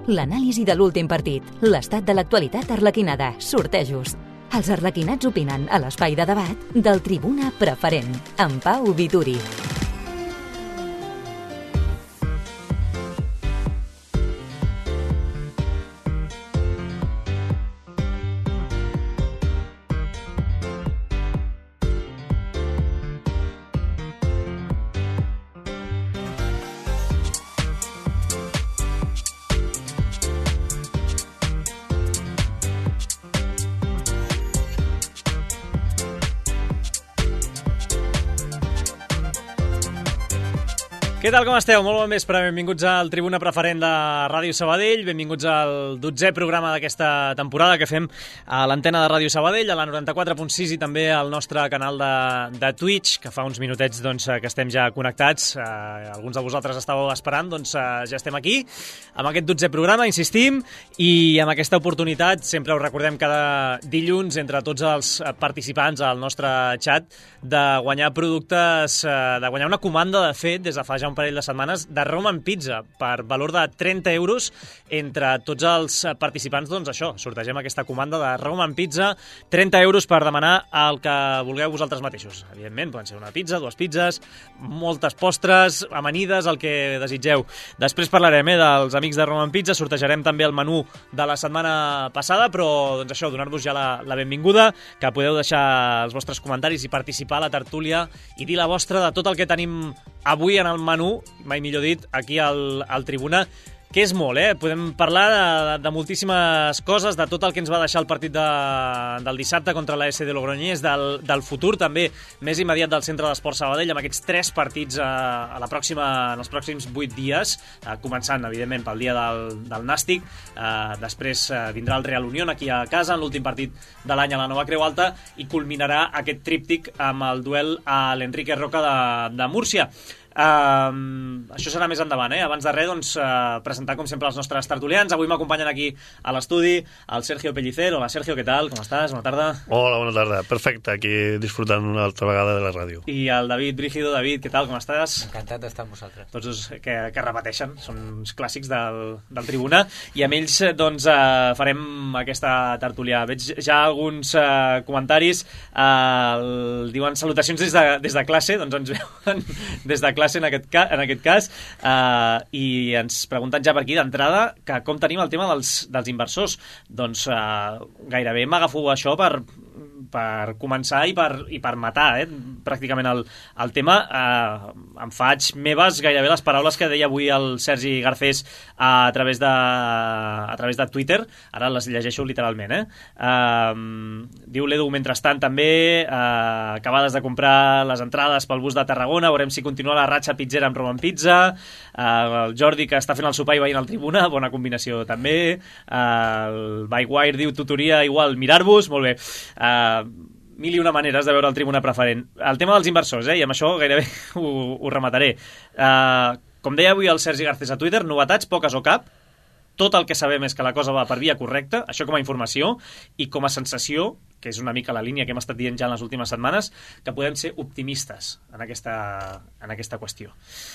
l'anàlisi de l'últim partit, l'estat de l'actualitat arlequinada, sortejos. Els arlequinats opinen a l'espai de debat del Tribuna Preferent, amb Pau Vituri. Què tal, com esteu? Molt bon vespre, benvinguts al Tribuna Preferent de Ràdio Sabadell, benvinguts al 12è programa d'aquesta temporada que fem a l'antena de Ràdio Sabadell, a la 94.6 i també al nostre canal de Twitch, que fa uns minutets que estem ja connectats. Alguns de vosaltres estàveu esperant, ja estem aquí, amb aquest 12è programa, insistim, i amb aquesta oportunitat, sempre us recordem cada dilluns entre tots els participants al nostre xat, de guanyar productes, de guanyar una comanda, de fet, des de fa ja un parell de setmanes, de Roman Pizza per valor de 30 euros entre tots els participants. Doncs això, sortegem aquesta comanda de Roman Pizza, 30 euros per demanar el que vulgueu vosaltres mateixos. Evidentment, poden ser una pizza, dues pizzas, moltes postres, amanides, el que desitgeu. Després parlarem dels amics de Roman Pizza, sortejarem també el menú de la setmana passada, però doncs això, donar-vos ja la benvinguda, que podeu deixar els vostres comentaris i participar a la tertúlia i dir la vostra de tot el que tenim avui en el menú, mai millor dit, aquí al Tribuna, que és molt, Podem parlar de moltíssimes coses, de tot el que ens va deixar el partit del dissabte contra la SD Logroñés, del futur també més immediat del Centre d'Esport Sabadell, amb aquests 3 partits en els pròxims 8 dies, començant, evidentment, pel dia del Nàstic, després vindrà el Real Unión aquí a casa, en l'últim partit de l'any a la Nova Creu Alta, i culminarà aquest tríptic amb el duel a l'Enrique Roca de Múrcia. Això serà més endavant, Abans de res, presentar com sempre els nostres tertulians. Avui m'acompanyen aquí a l'estudi el Sergio Pellicer. Hola Sergio, què tal? Com estàs? Bona tarda. Hola, bona tarda. Perfecte, aquí disfrutant una altra vegada de la ràdio. I el David Brígido. David, què tal? Com estàs? Encantat d'estar amb vosaltres. Tots els que repeteixen, són uns clàssics del Tribuna, i amb ells farem aquesta tertúlia. Veig ja alguns comentaris, diuen salutacions des de classe, doncs ens veuen des de classe en aquest cas, i ens pregunten ja per aquí d'entrada que com tenim el tema dels inversors. Doncs gairebé m'agafo això per començar i per matar pràcticament el tema. Em faig meves gairebé les paraules que deia avui el Sergi Garcés a través de Twitter. Ara les llegeixo literalment. Diu l'Edu, mentrestant també, acabades de comprar les entrades pel bus de Tarragona, veurem si continua la ratxa pizzera amb Roman Pizza. El Jordi, que està fent el sopar i veient el Tribuna, bona combinació també. El Bikewire diu tutoria igual mirar-vos, molt bé. Mil i una maneres de veure el Tribuna Preferent. El tema dels inversors, i amb això gairebé ho remataré. Com deia avui el Sergi Garcés a Twitter, novetats poques o cap. Tot el que sabem és que la cosa va per via correcta, això com a informació, i com a sensació, que és una mica la línia que hem estat dient ja en les últimes setmanes, que podem ser optimistes en aquesta qüestió.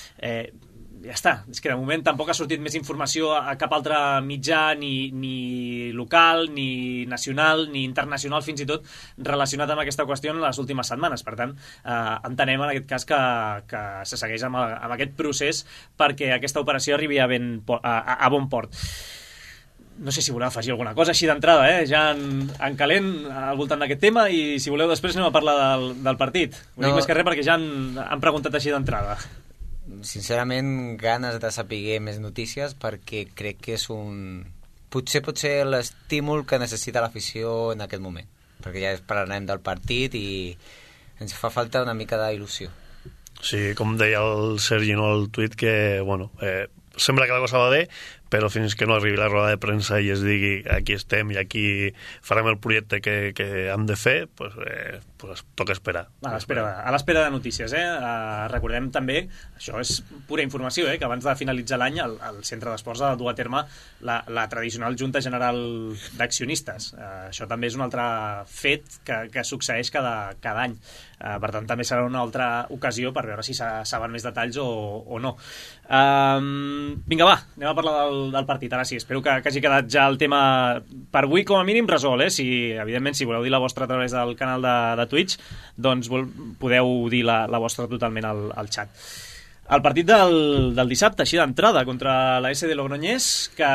Ja està, és que de moment tampoc ha sortit més informació a cap altre mitjà, ni local, ni nacional, ni internacional, fins i tot relacionat amb aquesta qüestió en les últimes setmanes. Per tant, entenem en aquest cas que se segueix amb aquest procés perquè aquesta operació arribi a bon port. No sé si voleu afegir alguna cosa així d'entrada, ja en calent al voltant d'aquest tema, i si voleu després anem a parlar del partit. Ho dic més que res perquè ja han preguntat així d'entrada. Sincerament, ganes de saber més notícies, perquè crec que és potser l'estímul que necessita l'afició en aquest moment, perquè ja parlarem del partit i ens fa falta una mica d'il·lusió. Sí, com deia el Sergi al tuit, que sembla que la cosa va bé, però fins que no arribi la roda de premsa i es digui aquí estem i aquí farem el projecte que hem de fer, pues toca esperar. A l'espera de notícies. Recordem també, això és pura informació, que abans de finalitzar l'any el Centre d'Esports ha de dur a terme la tradicional Junta General d'Accionistes. Això també és un altre fet que succeeix cada any. Per tant, també serà una altra ocasió per veure si saben més detalls o no. Vinga, va, anem a parlar del partit. Ara sí, espero que hagi quedat ja el tema per avui com a mínim resolt, evidentment si voleu dir la vostra a través del canal de Twitch, doncs podeu dir la vostra totalment al xat. El partit del dissabte, així d'entrada, contra la SD Logroñés, que...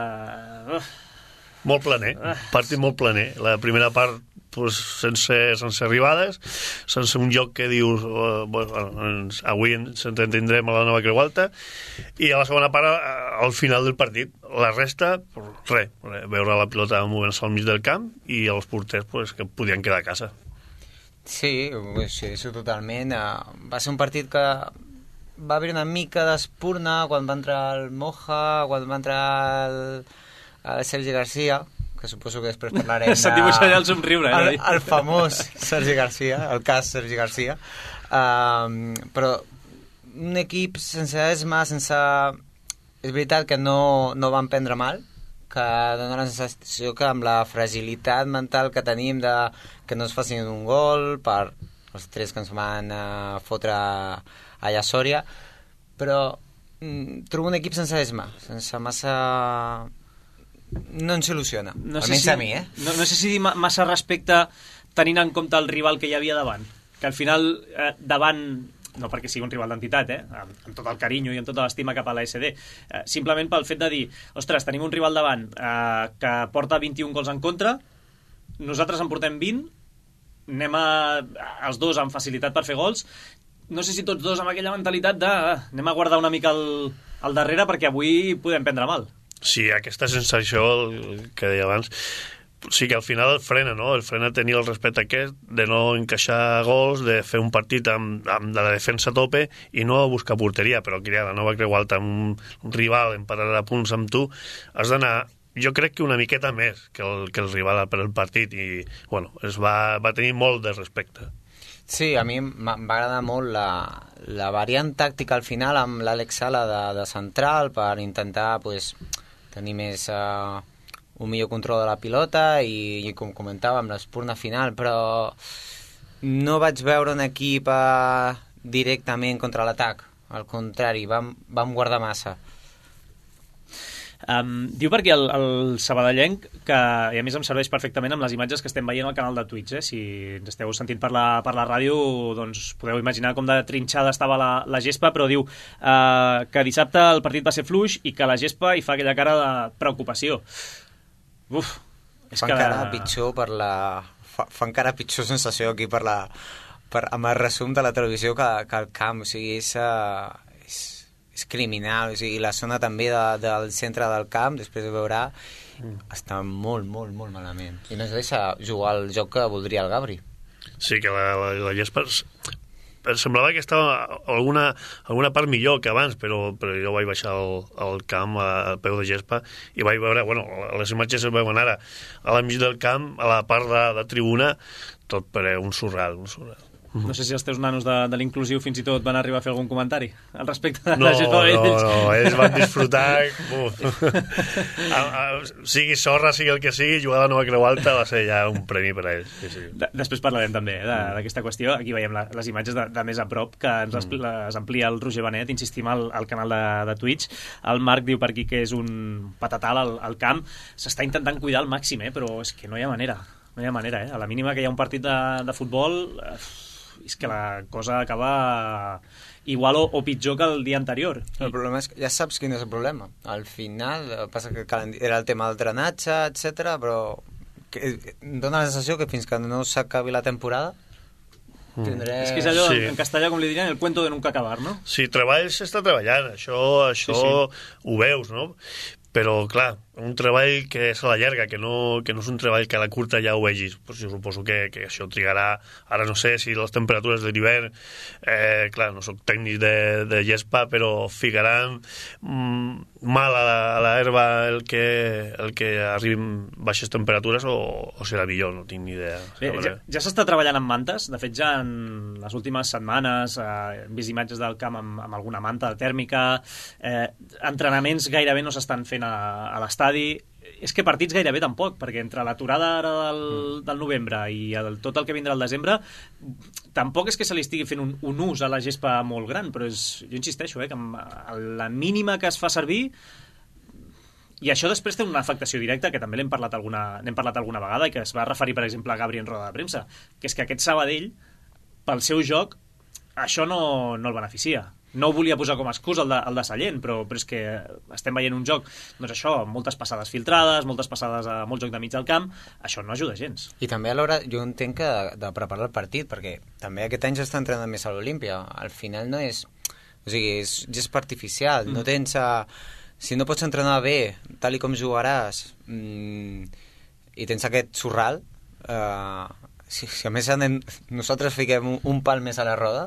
Molt planer, partit molt planer. La primera part pues, sense arribades, sense un joc que dius avui ens entendrem a la nova Creu Alta, i a la segona part al final del partit. La resta, res, veure la pilota movent-se al mig del camp i els porters pues, que podien quedar a casa. Sí, això totalment. Va ser un partit que va haver una mica d'espurna quan va entrar el Moja, quan va entrar el Sergi Garcia, que suposo que després parlarem sentim allà el somriure, el famós Sergi Garcia, el cas Sergi Garcia, però un equip sense esma, sense... És veritat que no van prendre mal, que dona la sensació que amb la fragilitat mental que tenim de que no es facin un gol per els 3 que ens van fotre allà a Sòria, però trobo un equip sense esma, sense massa... No ens il·lusiona, almenys a mi, No sé si dir massa respecte tenint en compte el rival que hi havia davant, que al final davant, no perquè sigui un rival d'entitat, amb tot el carinyo i amb tota l'estima cap a la SD, simplement pel fet de dir, ostres, tenim un rival davant que porta 21 gols en contra, nosaltres en portem 20, anem els dos amb facilitat per fer gols, no sé si tots dos amb aquella mentalitat de anem a guardar una mica al darrere perquè avui podem prendre mal. Sí, aquesta sensació que deia abans, sí que al final el frena, no? El frena tenir el respecte aquest de no encaixar gols, de fer un partit amb de la defensa a tope i no buscar porteria, però que ja la nova Creu Alta, un rival empatat a punts amb tu, has d'anar, jo crec que una miqueta més que el rival per el partit i, bueno, va tenir molt de respecte. Sí, a mi va agradar molt la variant tàctica al final amb l'Àlex Sala de central per intentar pues, tenir més un millor control de la pilota i com comentàvem, l'espurna final, però no vaig veure un equip directament contra l'atac, al contrari, vam guardar massa. Diu per aquí el sabadellenc que, i a més em serveix perfectament amb les imatges que estem veient al canal de Twitch, si ens esteu sentint per la ràdio doncs podeu imaginar com de trinxada estava la gespa, però diu que dissabte el partit va ser fluix i que la gespa hi fa aquella cara de preocupació. Fa encara pitjor fa encara pitjor sensació aquí amb el resum de la televisió que el camp, o sigui, és criminal, o sigui, la zona també del centre del camp, després de veure, està molt, molt, molt malament. I no es deixa jugar al joc que voldria el Gabri. Sí, que la gespa semblava que estava alguna part millor que abans, però jo vaig baixar al camp al peu de gespa i vaig veure, bueno, les imatges es veuen ara a la mig del camp, a la part de tribuna, tot per un surral. No sé si els teus nanos de l'inclusiu fins i tot van arribar a fer algun comentari al respecte de la gespa d'ells. No, ells van disfrutar. Sigui sorra, sigui el que sigui, jugar a la nova Creu Alta va ser ja un premi per a ells. Sí. Després parlarem també d'aquesta qüestió. Aquí veiem les imatges de més a prop que ens amplia el Roger Benet, insistim al canal de Twitch. El Marc diu per aquí que és un patatal al camp. S'està intentant cuidar al màxim, però és que no hi ha manera. No hi ha manera, A la mínima que hi ha un partit de futbol... és que la cosa acaba igual o pitjor que el dia anterior. El problema és que ja saps quin és el problema. Al final, passa que era el tema del drenatge, etc, però dona la sensació que fins que no s'acabi la temporada tindré... És que és allò, en castellà, com li dirien, el cuento de nunca acabar, no? Sí, treball s'està treballant, això sí. Ho veus, no? Però, clar, un treball que és a la llarga, que no és un treball que a la curta ja ho vegis. Pues jo suposo que això trigarà... Ara no sé si les temperatures de l'hivern... clar, no soc tècnic de gespa, però ficaran mal a l'herba el que arribin baixes temperatures o serà millor, no tinc ni idea. Bé, ja s'està treballant amb mantes. De fet, ja en les últimes setmanes hem vist imatges del camp amb alguna manta tèrmica. Entrenaments gairebé no s'estan fent a l'estadi. És que partits gairebé tampoc, perquè entre l'aturada ara del novembre i tot el que vindrà al desembre, tampoc és que se li estigui fent un ús a la gespa molt gran, però jo insisteixo, que amb la mínima que es fa servir I això després té una afectació directa, que també n'hem parlat alguna vegada, i que es va referir, per exemple, a Gabri en roda de premsa, que és que aquest Sabadell, pel seu joc, això no el beneficia. No ho volia posar com a excusa el de Sallent, però és que estem veient un joc, doncs això, moltes passades filtrades, moltes passades a molt joc de mig del camp, això no ajuda gens. I també a l'hora, jo entenc que de preparar el partit, perquè també aquest any s'està entrenant més a l'Olímpia, al final no és... O sigui, és gespa artificial, no tens... Si no pots entrenar bé, tal i com jugaràs, i tens aquest xurral, si a més nosaltres fiquem un pal més a la roda...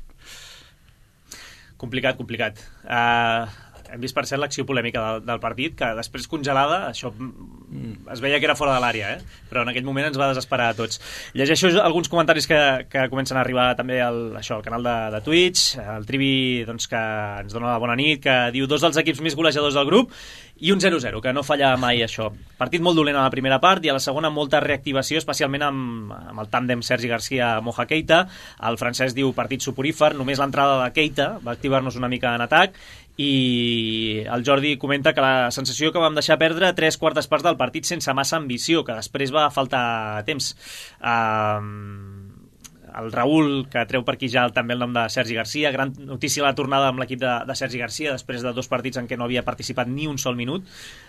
Complicat. Hem vist, per cert, l'acció polèmica del partit, que després congelada, això es veia que era fora de l'àrea, però en aquell moment ens va desesperar a tots. Llegeixo alguns comentaris que comencen a arribar també al canal de Twitch, el Trivi, doncs, que ens dona la bona nit, que diu 2 dels equips més golejadors del grup i un 0-0, que no falla mai això. Partit molt dolent a la primera part i a la segona molta reactivació, especialment amb el tàndem Sergi Garcia-Moja Keita. El francès diu partit soporífer, només l'entrada de Keita va activar-nos una mica en atac, i el Jordi comenta que la sensació que vam deixar perdre 3/4 parts del partit sense massa ambició, que després va faltar temps. El Raül, que treu per aquí ja també el nom de Sergi Garcia, gran notícia la tornada amb l'equip de Sergi Garcia després de 2 partits en què no havia participat ni un sol minut.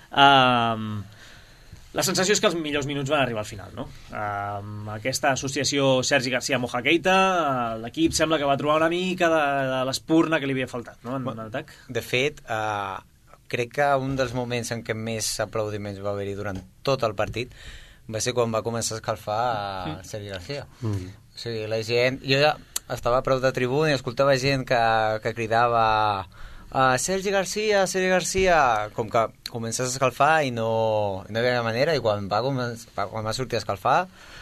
La sensació és que els millors minuts van arribar al final, no? Aquesta associació Sergi Garcia-Moja Keita, l'equip sembla que va trobar una mica de l'espurna que li havia faltat, no? En atac. De fet, crec que un dels moments en què més aplaudiments va haver-hi durant tot el partit va ser quan va començar a escalfar Sergi Garcia. O sigui, la gent... Jo ja estava a prop de tribuna i escoltava gent que cridava Sergi Garcia, com que comences a escalfar i no hi havia manera, i quan va sortir a escalfar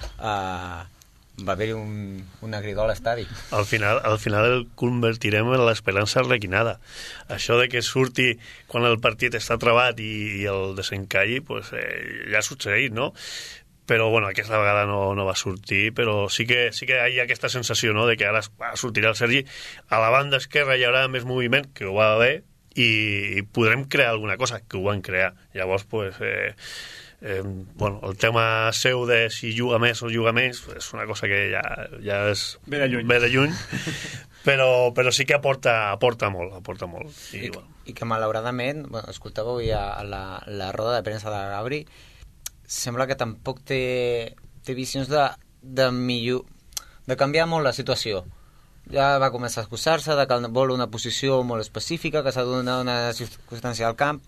va haver-hi una cridó a l'estadi. Al final el convertirem en l'esperança arlequinada. Això de que surti quan el partit està travat i el desencalli, pues, ja ha succeït, no? Però bueno, aquesta vegada no va sortir, però sí que hi ha aquesta sensació, no?, de que ara sortirà el Sergi, a la banda esquerra hi haurà més moviment, que ho va haver, i podrem crear alguna cosa, que ho van crear. Llavors, pues, bueno, el tema seu de si juga més o juga menys és una cosa que ja és... Ve de lluny. Però sí que aporta molt. I que malauradament, bueno, escoltava avui a la roda de premsa de Gabri, sembla que tampoc té visions de millor, de canviar molt la situació. Ja va començar a excusar-se de que vol una posició molt específica, que s'ha de donar una circumstància al camp.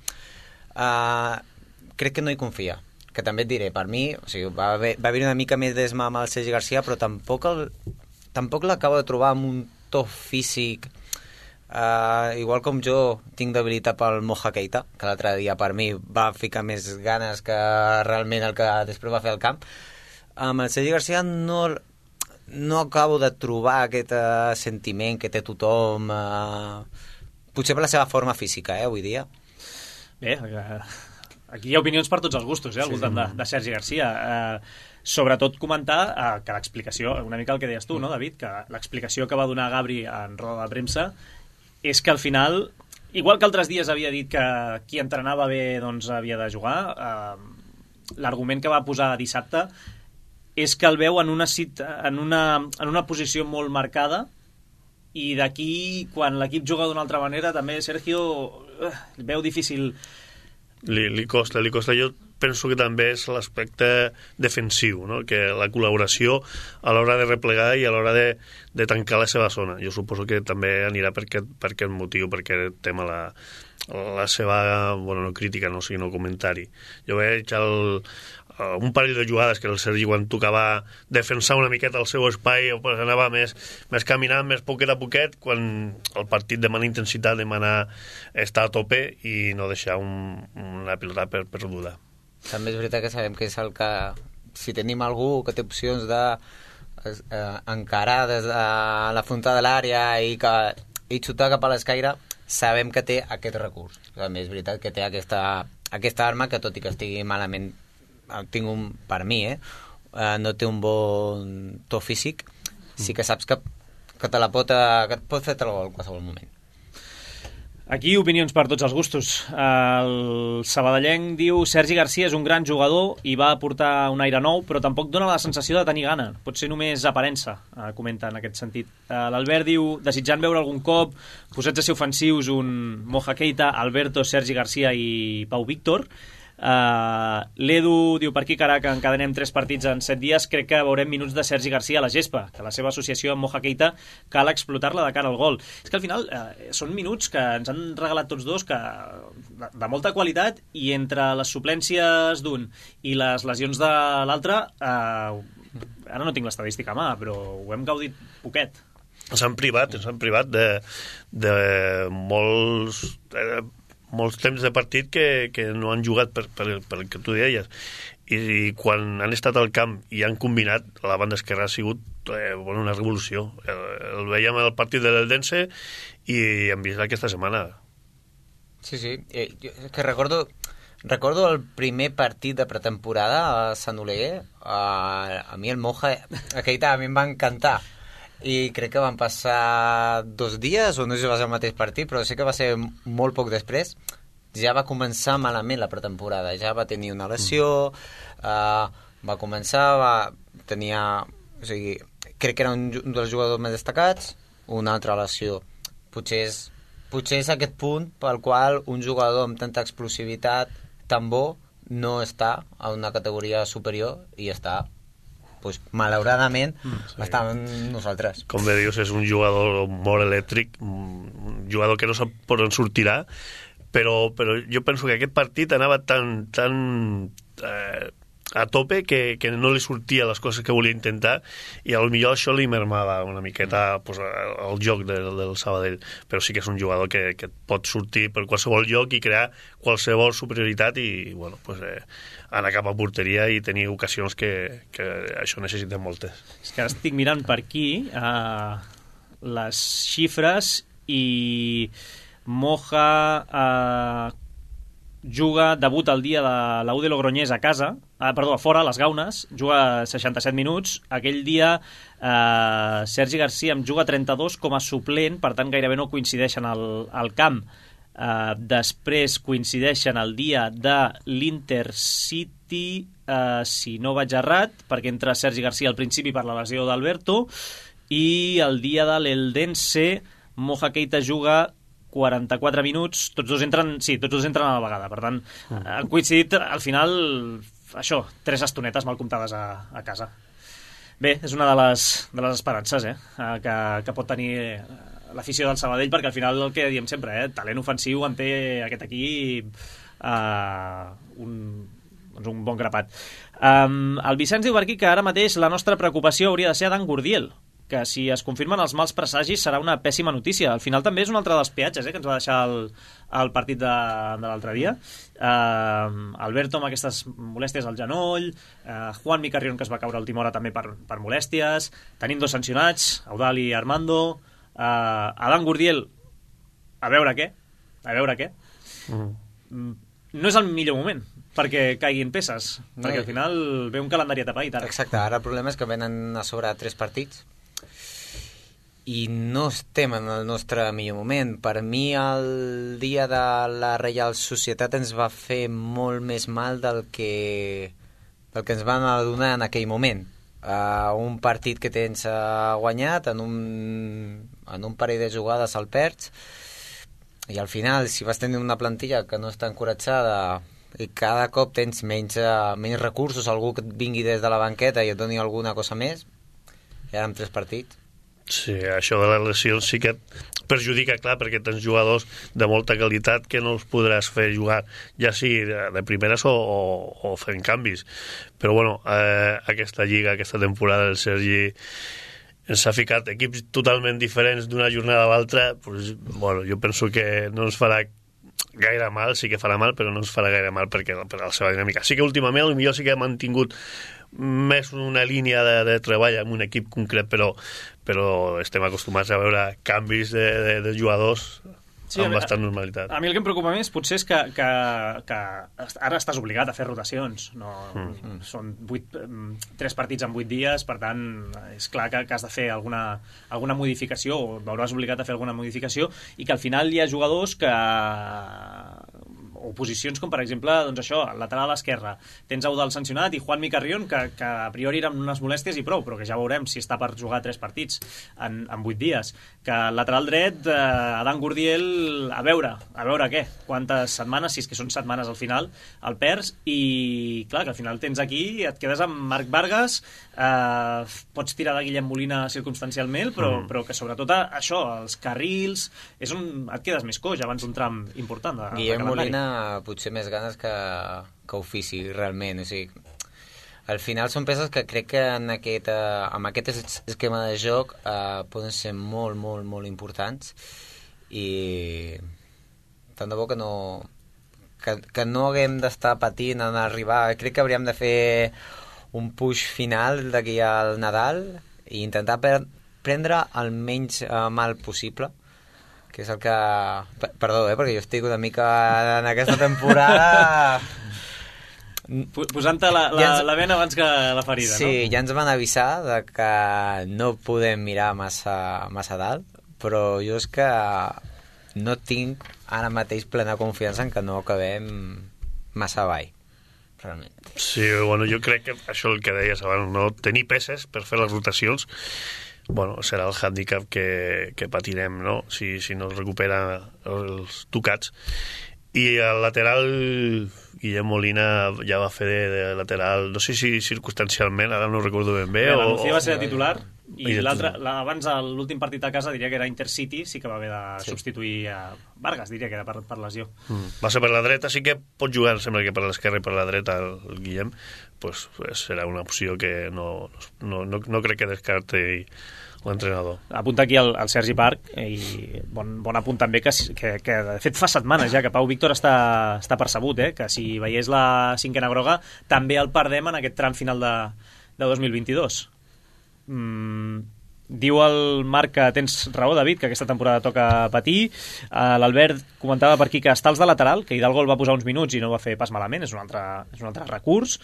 Crec que no hi confia, que també et diré, per mi, o sigui, va haver una mica més d'esma amb el Sergi Garcia, però tampoc l'acabo de trobar amb un to físic. Igual com jo tinc debilitat pel Moja Keita, que l'altre dia per mi va ficar més ganes que realment el que després va fer al camp. Amb el Sergi Garcia no acabo de trobar aquest sentiment que té tothom, potser per la seva forma física, avui dia. Bé, aquí hi ha opinions per tots els gustos, al voltant de Sergi Garcia. Sobretot comentar que l'explicació, una mica el que deies tu, no, David, que l'explicació que va donar Gabri en roda de premsa és que al final, igual que altres dies havia dit que qui entrenava bé doncs havia de jugar, l'argument que va posar dissabte és que el veu en una posició molt marcada, i d'aquí, quan l'equip juga d'una altra manera, també Sergio veu difícil. Li costa. Jo penso que també és l'aspecte defensiu, no?, que la col·laboració a l'hora de replegar i a l'hora de tancar la seva zona. Jo suposo que també anirà per aquest motiu, per aquest tema, la seva, bueno, no crítica, no, sinó comentari. Jo veig un parell de jugades que el Sergi, quan tocava defensar una miqueta el seu espai, pues anava més caminant, més poquet a poquet, quan el partit demana intensitat, demana estar a tope i no deixar una pilota perduda. També és veritat que sabem que és el que, si tenim algú que té opcions d'encarar des de la frontada de l'àrea i xutar cap a l'escaire, sabem que té aquest recurs. També és veritat que té aquesta arma que, tot i que estigui malament, per mi, no té un bon to físic, sí que saps que et pot fer el gol en qualsevol moment. Aquí opinions per tots els gustos. El sabadellenc diu Sergi Garcia és un gran jugador i va aportar un aire nou, però tampoc dona la sensació de tenir gana. Pot ser només aparença, comenta en aquest sentit. L'Albert diu, desitjant veure algun cop posats a ser ofensius un Moja Keita, Alberto, Sergi Garcia i Pau Víctor. L'Edu diu per aquí que encadenem 3 partits en 7 dies, crec que veurem minuts de Sergi Garcia a la gespa, que la seva associació amb Moja Keita cal explotar-la de cara al gol. És que al final són minuts que ens han regalat tots dos de molta qualitat, i entre les suplències d'un i les lesions de l'altre, ara no tinc l'estadística a mà, però ho hem gaudit poquet. Ens han privat de molts temps de partit que no han jugat per que tu deies, i quan han estat al camp i han combinat, la banda esquerra ha sigut una revolució. El veiem al partit de l'Eldense i hem vist aquesta setmana. Sí, que recordo el primer partit de pretemporada a Sant Oleguer. A mi el Moja Keita a mi em va encantar, i crec que van passar 2 dies, o no sé si va ser el mateix partit, però sé que va ser molt poc després. Ja va començar malament la pretemporada, ja va tenir una lesió, va començar, o sigui, crec que era un dels jugadors més destacats, una altra lesió. Potser és aquest punt pel qual un jugador amb tanta explosivitat tan bo no està a una categoria superior i està, pues, malauradament, està amb nosaltres. Com bé dius, és un jugador molt elèctric, un jugador que no sap per on sortirà, però jo penso que aquest partit anava tan a tope que no li sortia les coses que volia intentar, i potser això li mermava una miqueta pues, el joc del Sabadell. Però sí que és un jugador que pot sortir per qualsevol lloc i crear qualsevol superioritat i pues, anar cap a porteria i tenir ocasions que això necessita moltes. És que ara estic mirant per aquí les xifres, i Moja debut el dia de la U de Logroñés a casa, a fora, a les Gaunes, juga 67 minuts. Aquell dia Sergi Garcia em juga 32 com a suplent, per tant gairebé no coincideixen al camp. Després coincideixen el dia de l'Intercity, si no vaig errat, perquè entra Sergi Garcia al principi per la lesió d'Alberto, i el dia de l'Eldense Moja Keita juga 44 minuts, tots dos entren a la vegada, per tant han coincidit al final, això, 3 estonetes mal comptades a casa. Bé, és una de les esperances que pot tenir l'afició del Sabadell, perquè al final el que diem sempre, talent ofensiu en té aquest equip un bon grapat. El Vicenç diu per aquí que ara mateix la nostra preocupació hauria de ser Dan Gurdiel, que si es confirmen els mals presagis serà una pèssima notícia. Al final també és un altre dels peatges que ens va deixar el partit de l'altre dia. Alberto amb aquestes molèsties al genoll, Juanmi Carrión, que es va caure a última hora també per molèsties, tenim 2 sancionats, Eudal i Armando. Adam Gurdiel, a veure què. No és el millor moment perquè caiguin peces, perquè al final ve un calendari atapeït ara. Exacte, ara el problema és que venen a sobre 3 partits i no estem en el nostre millor moment. Per mi el dia de la Reial Societat ens va fer molt més mal del que ens van adonar en aquell moment. Un partit que tens guanyat, en un parell de jugades el perds, i al final, si vas tenir una plantilla que no està encoratjada i cada cop tens menys recursos, algú que et vingui des de la banqueta i et doni alguna cosa més, i ara amb 3 partits. Sí, això de les lesions sí que perjudica, clar, perquè tens jugadors de molta qualitat que no els podràs fer jugar, ja sigui de primeres o fent canvis. Però bueno, aquesta lliga, aquesta temporada del Sergi ens ha ficat equips totalment diferents d'una jornada a l'altra. Pues, bueno, jo penso que no ens farà gaire mal, sí que farà mal, però no ens farà gaire mal per la seva dinàmica. Sí que últimament potser sí que ha mantingut més una línia de treball amb un equip concret, però estem acostumats a veure canvis de jugadors amb bastant normalitat. A mi el que em preocupa més potser és que ara estàs obligat a fer rotacions. No, són 3 partits en 8 dies, per tant, és clar que has de fer alguna modificació, o veuràs obligat a fer alguna modificació, i que al final hi ha jugadors o posicions com per exemple doncs això, el lateral esquerre tens Eudal sancionat i Juanmi Carrión que a priori eren unes molèsties i prou, però que ja veurem si està per jugar 3 partits en 8 dies, que el lateral dret Adán Gurdiel, a veure què, quantes setmanes, si és que són setmanes al final, el perds, i clar, que al final tens aquí, et quedes amb Marc Vargas, pots tirar de Guillem Molina circumstancialment, però que sobretot això, els carrils és on et quedes més coix abans d'un tram important de Guillem Molina potser més ganes que ofici realment, o sigui, al final són peces que crec que amb aquest esquema de joc poden ser molt, molt, molt importants, i tant de bo que no haguem d'estar patint en arribar. Crec que hauríem de fer un push final d'aquí al Nadal i intentar prendre el menys mal possible, que és el que... Perdó, perquè jo estic una mica en aquesta temporada... Posant-te la vena abans que la ferida, sí, no? Sí, ja ens van avisar de que no podem mirar massa dalt, però jo és que no tinc ara mateix plena confiança en que no acabem massa avall, realment. Sí, bueno, jo crec que això el que deies abans, no? Tenir peces per fer les rotacions, bueno, serà el hàndicap que patirem, no? Si no es recupera els tocats. I el lateral, Guillem Molina ja va fer de lateral, no sé si circumstancialment, ara no recordo ben bé. La Lucía va ser de titular, i l'altre, abans l'últim partit a casa diria que era Intercity, sí que va haver de substituir a Vargas, diria que era per lesió. Va ser per la dreta, sí que pot jugar, sembla que per l'esquerra i per la dreta el Guillem, pues serà una opció que no crec que descarti l'entrenador. Apunta aquí el Sergi Parc, i bon apunt també que de fet fa setmanes ja que Pau Víctor està percebut, que si veiés la 5ena groga també el perdem en aquest tram final de 2022. Diu el Marc que tens raó, David, que aquesta temporada toca patir. L'Albert comentava per aquí que està als de lateral, que Hidalgo el va posar uns minuts i no ho va fer pas malament, és un altre recurs.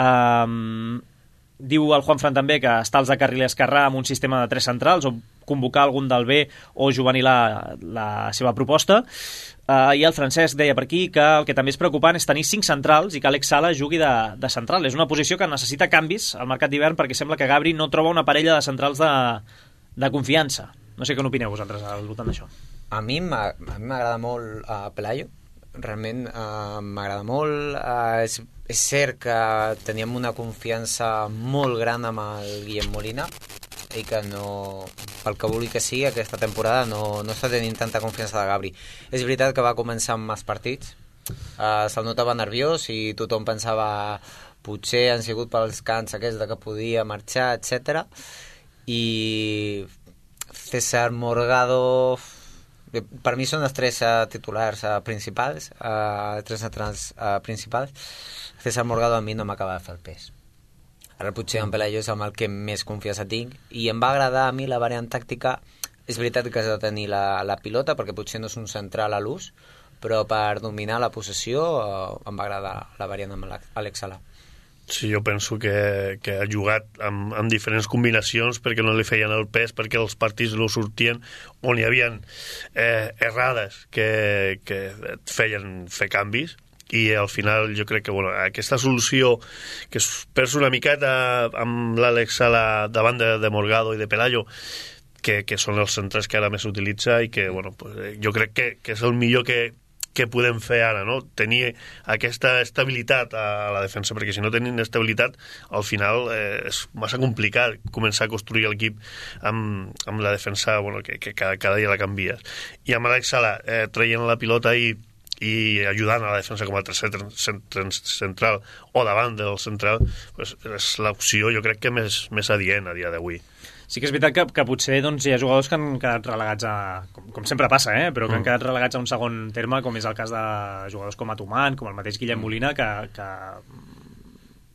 Diu el Juanfran també que està als de carril esquerrà amb un sistema de 3 centrals, o convocar algun del B o juvenilar la seva proposta. I el Francesc deia per aquí que el que també és preocupant és tenir 5 centrals i que Àlex Sala jugui de central. És una posició que necessita canvis al mercat d'hivern, perquè sembla que Gabri no troba una parella de centrals de confiança. No sé què n'opineu vosaltres al voltant d'això. A mi m'agrada molt Pelayo, realment m'agrada molt. És cert que teníem una confiança molt gran amb el Guillem Molina, i que no, pel que vulgui que sigui, aquesta temporada no està tenint tanta confiança de Gabri. És veritat que va començar amb mals partits, se'l notava nerviós i tothom pensava potser han sigut pels cants aquests de que podia marxar, etc. I César Morgado, per mi són els 3 titulars principals, 3 centrals principals. César Morgado a mi no m'acaba de fer el pes. Ara potser en Pelayo és amb el que més confiança tinc, i em va agradar a mi la variant tàctica. És veritat que has de tenir la pilota, perquè potser no és un central a l'ús, però per dominar la possessió em va agradar la variant amb Àlex Sala. Sí, jo penso que ha jugat amb diferents combinacions perquè no li feien el pes, perquè els partits no sortien, on hi havia errades que et feien fer canvis, i al final jo crec que aquesta solució que es perds una miqueta amb l'Àlex Sala davant de Morgado i de Pelayo, que són els centres que ara més s'utilitza, i que jo crec que és el millor que podem fer ara, no? Tenir aquesta estabilitat a la defensa, perquè si no tenim estabilitat al final és massa complicat començar a construir l'equip amb la defensa que cada dia la canvies. I amb Àlex Sala traient la pilota i ajudant a la defensa com a tercer central o davant del central, és l'opció jo crec que més adient a dia d'avui. Sí que és veritat que potser hi ha jugadors que han quedat relegats com sempre passa, però que han quedat relegats a un segon terme, com és el cas de jugadors com Atuman, com el mateix Guillem Molina, que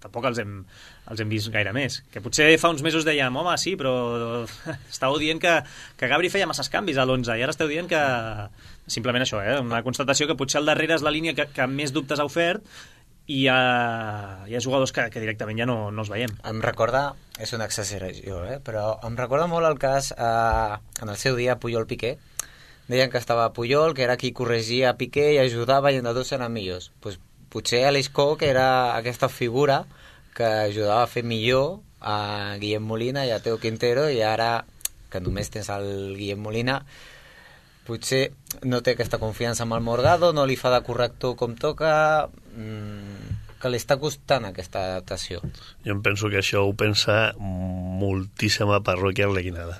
tampoc els hem vist gaire més. Que potser fa uns mesos dèiem, home, sí, però estàveu dient que Gabri feia masses canvis a l'11 i ara esteu dient que... Simplement això, una constatació que potser al darrere és la línia que més dubtes ha ofert i hi ha jugadors que directament ja no els veiem. Em recorda, és una exageració, però em recorda molt el cas en el seu dia Puyol-Piqué. Deien que estava Puyol, que era qui corregia a Piqué i ajudava i els dos eren millors. Pues, potser Aleix Coc era aquesta figura que ajudava a fer millor a Guillem Molina i a Teo Quintero, i ara que només tens el Guillem Molina potser no té aquesta confiança amb el Morgado, no li fa de corrector com toca, que li està costant aquesta adaptació. Jo em penso que això ho pensa moltíssima parròquia arlequinada.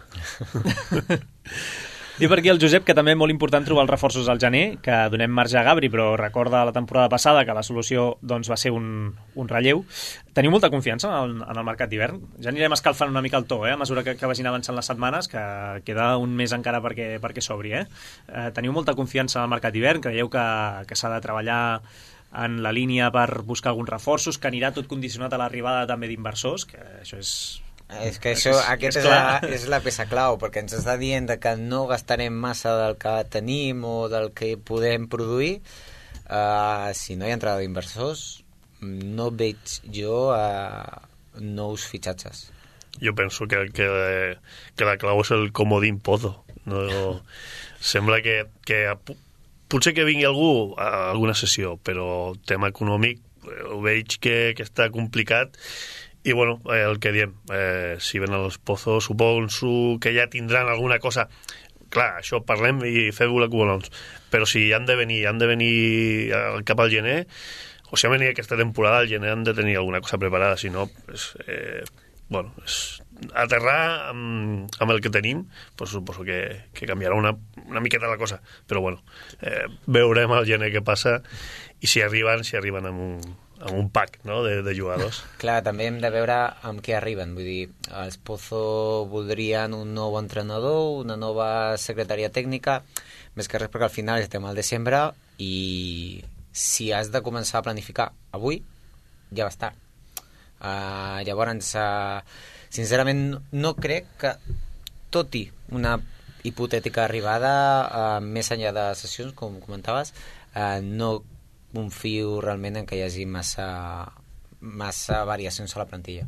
Diu per aquí el Josep que també és molt important trobar els reforços al gener, que donem marge a Gabri, però recorda la temporada passada que la solució doncs, va ser un relleu. Teniu molta confiança en el mercat d'hivern? Ja anirem escalfant una mica el to, a mesura que vagin avançant les setmanes, que queda un mes encara perquè s'obri. Teniu molta confiança en el mercat d'hivern? Creieu que s'ha de treballar en la línia per buscar alguns reforços, que anirà tot condicionat a l'arribada també d'inversors, que això és que és la peça clau, perquè ens està dient que no gastarem massa del que tenim o del que podem produir. Si no hi ha entrada d'inversors, no veig jo nous fitxatges. Jo penso que la clau és el comodín Pozo. No, sembla que potser que vingui algú a alguna sessió, però tema econòmic ho veig que està complicat. I bueno, el que diem, si ven els Pozos, suposo que ja tindran alguna cosa. Clar, això parlem i feu la cubolons, però si han de venir cap al gener, o si han venir aquesta temporada al gener, han de tenir alguna cosa preparada, si no, és aterrar amb el que tenim, pues suposo que canviarà una miqueta la cosa, però bueno, veurem al gener què passa i si arriben amb un pack, no?, de jugadors. Clar, també hem de veure amb què arriben. Vull dir, els Pozo voldrien un nou entrenador, una nova secretaria tècnica, més que res perquè al final estem al desembre i si has de començar a planificar avui, ja va estar. Llavors, sincerament, no crec que, tot i una hipotètica arribada, més enllà de sessions, com comentaves, no confio realment en que hi hagi massa variacions a la plantilla.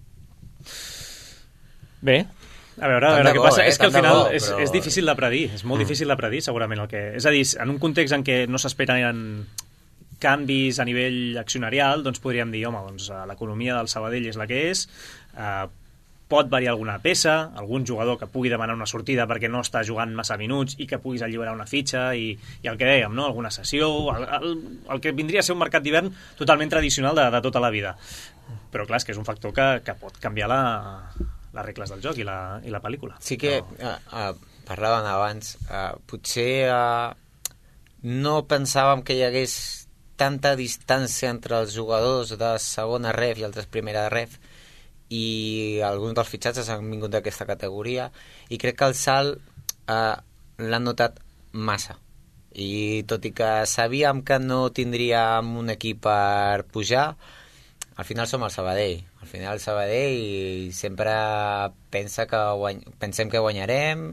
Bé, a veure què passa. És que al final és difícil de predir, és molt difícil de predir segurament el que... És a dir, en un context en què no s'esperen canvis a nivell accionarial, doncs podríem dir, home, doncs l'economia del Sabadell és la que és, pot variar alguna peça, algun jugador que pugui demanar una sortida perquè no està jugant massa minuts i que puguis alliberar una fitxa i el que dèiem, no? Alguna sessió, el que vindria a ser un mercat d'hivern totalment tradicional de tota la vida. Però clar, és que és un factor que pot canviar les regles del joc i la pel·lícula. Sí que parlàvem abans, potser no pensàvem que hi hagués tanta distància entre els jugadors de segona ref i altres primera ref, i alguns dels fitxatges han vingut d'aquesta categoria i crec que el salt l'han notat massa, i tot i que sabíem que no tindríem un equip per pujar, al final som el Sabadell. Al final el Sabadell sempre pensem que guanyarem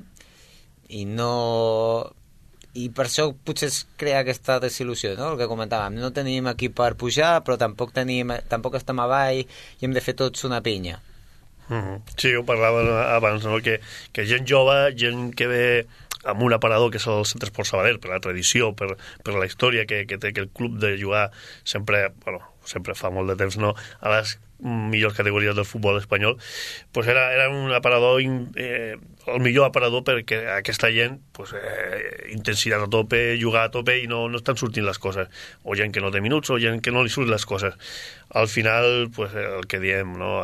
i per això potser es crea aquesta desil·lusió, no? El que comentàvem, no tenim equip per pujar, però tampoc estem avall i hem de fer tots una pinya. Sí, ho parlava abans, no? Que gent jove, gent que ve amb un aparador que és el Centre Esport Sabadell, per la tradició, per la història que té el club de jugar sempre fa molt de temps, no?, a les millors categories del futbol espanyol, pues era un aparador, el millor aparador perquè aquesta gent, pues, intensitat a tope, jugar a tope i no estan sortint les coses, o gent que no té minuts o gent que no li surten les coses. Al final, pues, el que diem, no?,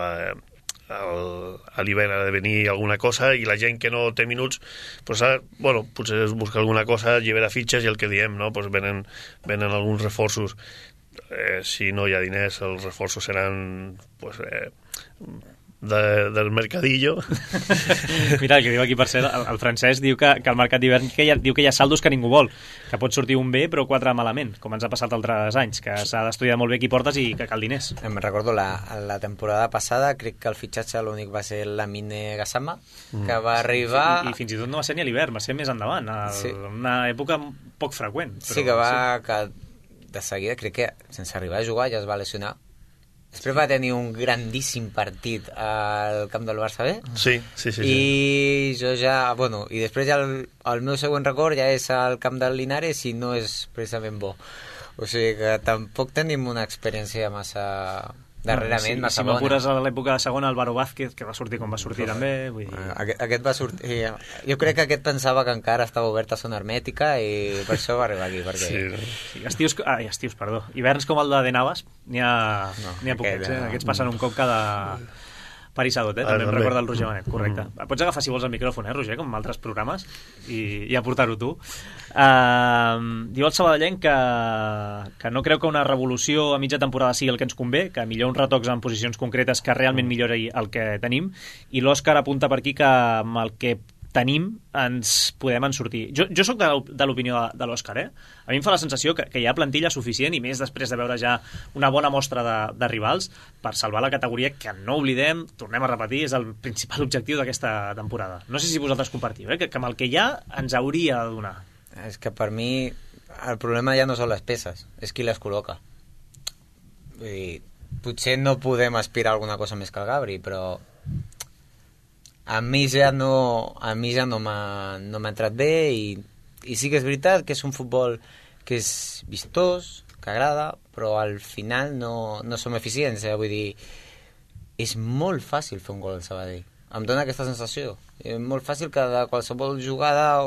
a l'hivern ha de venir alguna cosa i la gent que no té minuts, pues, potser es busca alguna cosa, allibera fitxes i el que diem, no?, pues, venen alguns reforços. Si no hi ha diners, els reforços seran del mercadillo. Mira, el que diu aquí, per ser, el Francesc diu que el mercat d'hivern diu que hi ha saldos que ningú vol, que pot sortir un bé però 4 malament, com ens ha passat altres anys, que s'ha d'estudiar molt bé qui portes i que cal diners. Em recordo la temporada passada, crec que el fitxatge l'únic va ser Lamine Gassama, que va arribar... I fins i tot no va ser ni a l'hivern, va ser més endavant, una època poc freqüent. Però, sí, que va... Que de seguida, crec que sense arribar a jugar ja es va lesionar. Després va tenir un grandíssim partit al camp del Barça B. Sí. I jo ja... Bueno, i després ja el meu següent record ja és al camp del Linares i no és precisament bo. O sigui que tampoc tenim una experiència massa... darrerament massa bona. Si m'apures a l'època segona, Álvaro Vázquez, que va sortir com va sortir també, vull dir... Aquest va sortir... Jo crec que aquest pensava que encara estava oberta a zona hermètica i per això va arribar aquí, perquè... Sí, perdó. Hiverns com el de Navas, n'hi ha poquets, Aquests passen un cop cada... Parisadot, també em recorda el Roger Manet, correcte. Pots agafar, si vols, el micròfon, Roger, com en altres programes, i aportar-ho tu. Diu el sabadellenc que no creu que una revolució a mitja temporada sigui el que ens convé, que millor uns retocs en posicions concretes que realment millori el que tenim, i l'Òscar apunta per aquí que amb el que tenim ens podem en sortir. Jo sóc de l'opinió de l'Òscar, A mi em fa la sensació que hi ha plantilla suficient, i més després de veure ja una bona mostra de rivals, per salvar la categoria, que no oblidem, tornem a repetir, és el principal objectiu d'aquesta temporada. No sé si vosaltres compartiu, que amb el que hi ha ens hauria de donar. És que per mi el problema ja no són les peces, és qui les col·loca. Vull dir, potser no podem aspirar a alguna cosa més que el Gabri, però a mi ja no m'ha entrat bé i sí que és veritat que és un futbol que és vistós, que agrada, però al final no som eficients. Vull dir, és molt fàcil fer un gol al Sabadell. Em dóna aquesta sensació. És molt fàcil que de qualsevol jugada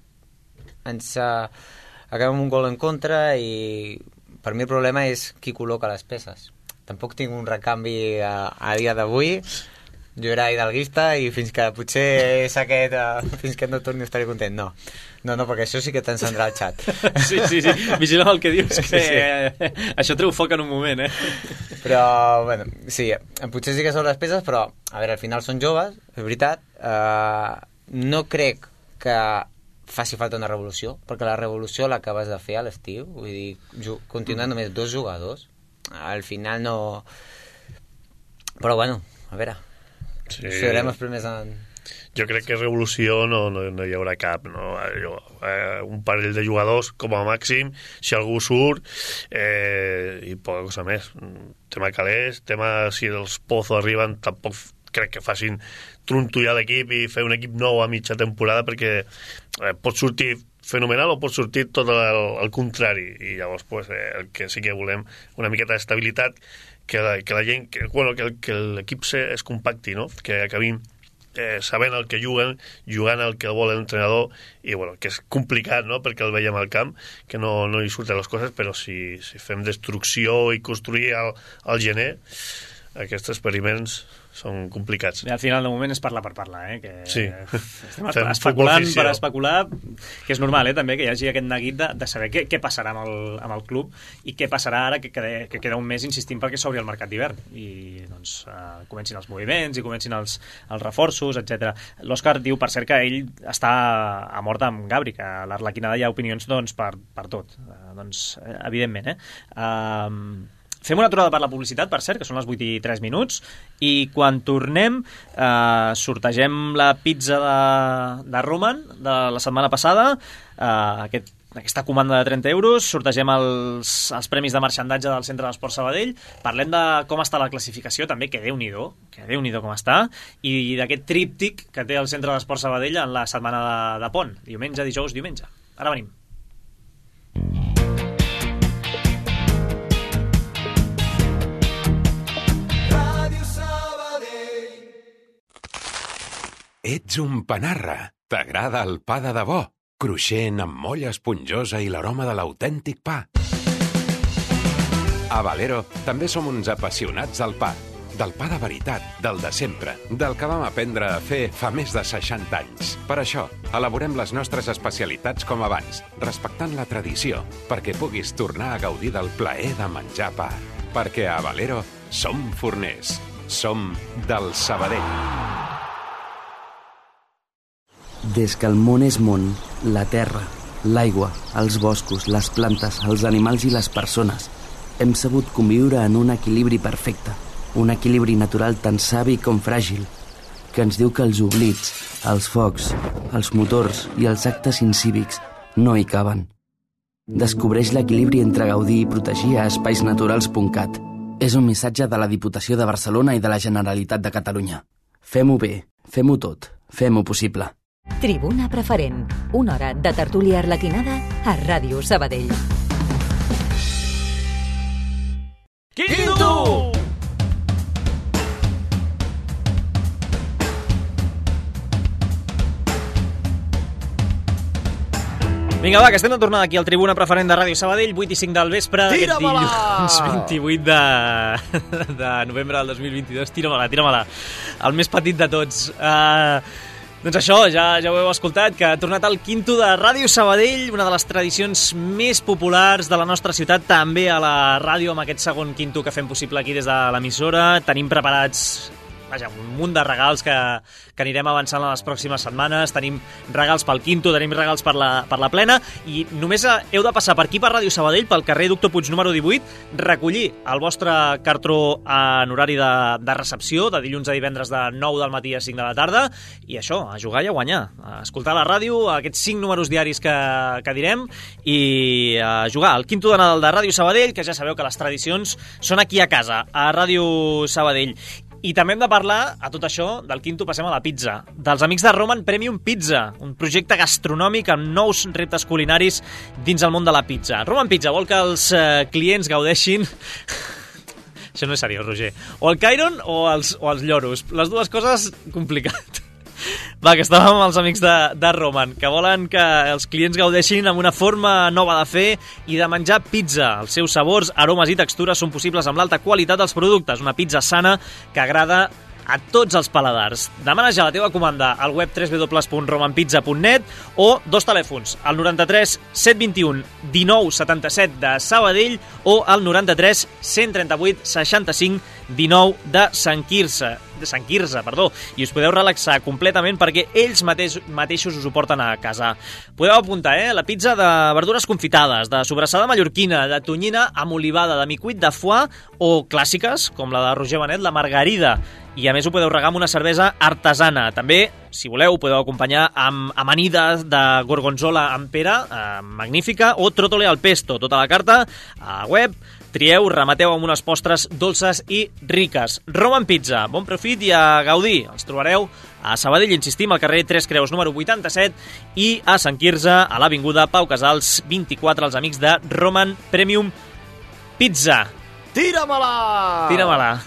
ens acabem un gol en contra i per mi el problema és qui col·loca les peces. Tampoc tinc un recanvi a dia d'avui. Jo era hidalguista i fins que potser és aquest, fins que no torni a estar content. No, perquè això sí que t'encendrà el xat. Sí, vigila el que dius, que sí. Això treu foc en un moment, Però, bueno, sí, potser sí que són les peces, però, a veure, al final són joves, és veritat. No crec que faci falta una revolució, perquè la revolució l'acabes de fer a l'estiu, vull dir, continuant només 2 jugadors, al final no... Però, bueno, a veure... Sí. Serem els primers en... Jo crec que revolució no hi haurà cap, no? Un parell de jugadors com a màxim, si algú surt, i poca cosa més. Tema calés, tema si els Pozo arriben, tampoc crec que facin trontollar l'equip i fer un equip nou a mitja temporada, perquè pot sortir fenomenal o pot sortir tot el contrari, i llavors pues, el que sí que volem una miqueta d'estabilitat, que la gent, que l'equip es compacti, no? Que acabim sabent el que juguen, jugant el que vol l'entrenador, i bueno, que és complicat, no?, perquè el veiem al camp, que no hi surten les coses, però si fem destrucció i construir al gener, aquests experiments són complicats. I al final, de moment, és parlar per parlar, que sí. Estem especulant per especular, que és normal, també, que hi hagi aquest neguit de saber què passarà amb el club i què passarà ara que queda un mes insistint perquè s'obri el mercat d'hivern i doncs comencin els moviments i comencin els reforços, etc. L'Òscar diu, per cert, que ell està a mort amb Gabri, que a l'Arlequinada hi ha opinions doncs, per tot. Doncs, evidentment, Fem una aturada per la publicitat, per cert, que són les 8:03, i quan tornem sortegem la pizza de Roman de la setmana passada, aquesta comanda de 30 euros, sortegem els premis de marxandatge del Centre d'Esport Sabadell, parlem de com està la classificació, també, que Déu-n'hi-do com està, i d'aquest tríptic que té el Centre d'Esport Sabadell en la setmana de pont, diumenge, dijous, diumenge. Ara venim. Ets un panarra. T'agrada el pa de debò, cruixent amb molla esponjosa i l'aroma de l'autèntic pa. A Valero també som uns apassionats del pa de veritat, del de sempre, del que vam aprendre a fer fa més de 60 anys. Per això, elaborem les nostres especialitats com abans, respectant la tradició, perquè puguis tornar a gaudir del plaer de menjar pa. Perquè a Valero som forners. Som del Sabadell. Des que el món és món, la terra, l'aigua, els boscos, les plantes, els animals i les persones hem sabut conviure en un equilibri perfecte, un equilibri natural tan savi com fràgil, que ens diu que els oblits, els focs, els motors i els actes incívics no hi caben. Descobreix l'equilibri entre gaudir i protegir a espaisnaturals.cat. És un missatge de la Diputació de Barcelona i de la Generalitat de Catalunya. Fem-ho bé, fem-ho tot, fem-ho possible. Tribuna Preferent, una hora de tertúlia arlequinada a Ràdio Sabadell. Quinto! Vinga, va, que estem de tornada aquí al Tribuna Preferent de Ràdio Sabadell, 8 i 5 del vespre, aquest dilluns 28 de novembre del 2022. Tira-me-la, el més petit de tots. Doncs això, ja ho heu escoltat, que ha tornat el Quinto de Ràdio Sabadell, una de les tradicions més populars de la nostra ciutat, també a la ràdio, amb aquest segon Quinto que fem possible aquí des de l'emissora. Tenim preparats un munt de regals que anirem avançant en les pròximes setmanes. Tenim regals pel Quinto, tenim regals per la plena, i només heu de passar per aquí, per Ràdio Sabadell, pel carrer Doctor Puig número 18, recollir el vostre cartró en horari de recepció, de dilluns a divendres de 9 del matí a 5 de la tarda, i això, a jugar i a guanyar, a escoltar la ràdio, aquests 5 números diaris que direm, i a jugar al Quinto de Nadal de Ràdio Sabadell, que ja sabeu que les tradicions són aquí a casa, a Ràdio Sabadell. I també hem de parlar, a tot això, del Quinto passem a la pizza, dels amics de Roman Premium Pizza, un projecte gastronòmic amb nous reptes culinaris dins el món de la pizza. Roman Pizza vol que els clients gaudeixin... Això no és seriós, Roger. O el Cairon o els lloros. Les dues coses, complicat. Va, que estàvem amb els amics de Roman, que volen que els clients gaudeixin amb una forma nova de fer i de menjar pizza. Els seus sabors, aromes i textures són possibles amb l'alta qualitat dels productes. Una pizza sana que agrada a tots els paladars. Demana ja la teva comanda al web www.romanpizza.net o dos telèfons, el 93 721 19 77 de Sabadell o el 93 138 65 19 de Sant Quirze, i us podeu relaxar completament perquè ells mateixos us ho porten a casa. Podeu apuntar, la pizza de verdures confitades, de sobrassada mallorquina, de tonyina amb olivada, de micuit de foie o clàssiques, com la de Roger Benet, la margarida. I a més ho podeu regar amb una cervesa artesana. També, si voleu, podeu acompanyar amb amanides de gorgonzola amb pera, magnífica, o trotole al pesto. Tota la carta a la web. Trieu, remateu amb unes postres dolces i riques. Roman Pizza, bon profit i a gaudir. Els trobareu a Sabadell, insistim, al carrer Tres Creus número 87 i a Sant Quirze, a l'avinguda Pau Casals 24, els amics de Roman Premium Pizza. Tira-me-la!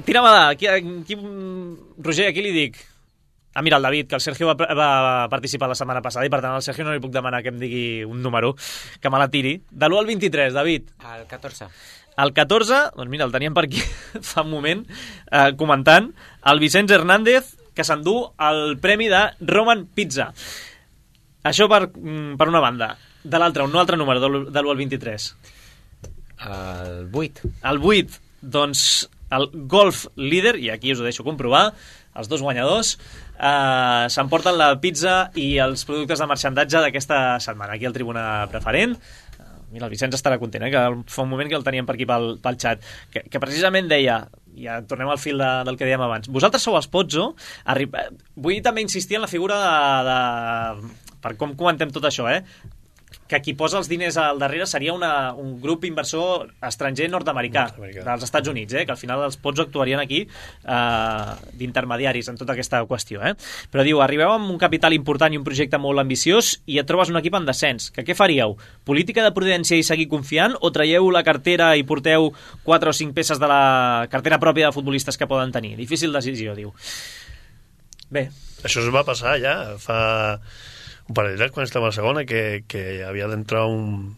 Roger, a qui li dic? Mira, el David, que el Sergio va participar la setmana passada i per tant al Sergio no li puc demanar que em digui un número, que me la tiri. De l'1 al 23, David. El 14. El 14, doncs mira, el teníem per aquí fa un moment comentant, el Vicenç Hernández, que s'endú el premi de Roman Pizza. Això per una banda. De l'altra, un altre número, de l'1 al 23. El 8. El 8, doncs el Golf Líder, i aquí us ho deixo comprovar, els dos guanyadors s'emporten la pizza i els productes de marxandatge d'aquesta setmana, aquí al Tribuna Preferent. Mira, el Vicenç estarà content, que fa un moment que el teníem per aquí pel xat, que precisament deia, ja tornem al fil del que dèiem abans, vosaltres sou els Pozzo, vull també insistir en la figura per com comentem tot això, que qui posa els diners al darrere seria un grup inversor estranger nord-americà dels Estats Units, que al final els Pozzo actuarien aquí d'intermediaris en tota aquesta qüestió. Però diu, arribeu amb un capital important i un projecte molt ambiciós i et trobes un equip en descens. Que què faríeu? Política de prudència i seguir confiant o traieu la cartera i porteu 4 o 5 peces de la cartera pròpia de futbolistes que poden tenir? Difícil decisió, diu. Bé. Això es va passar ja fa un parell d'anys quan estava a la segona que havia d'entrar un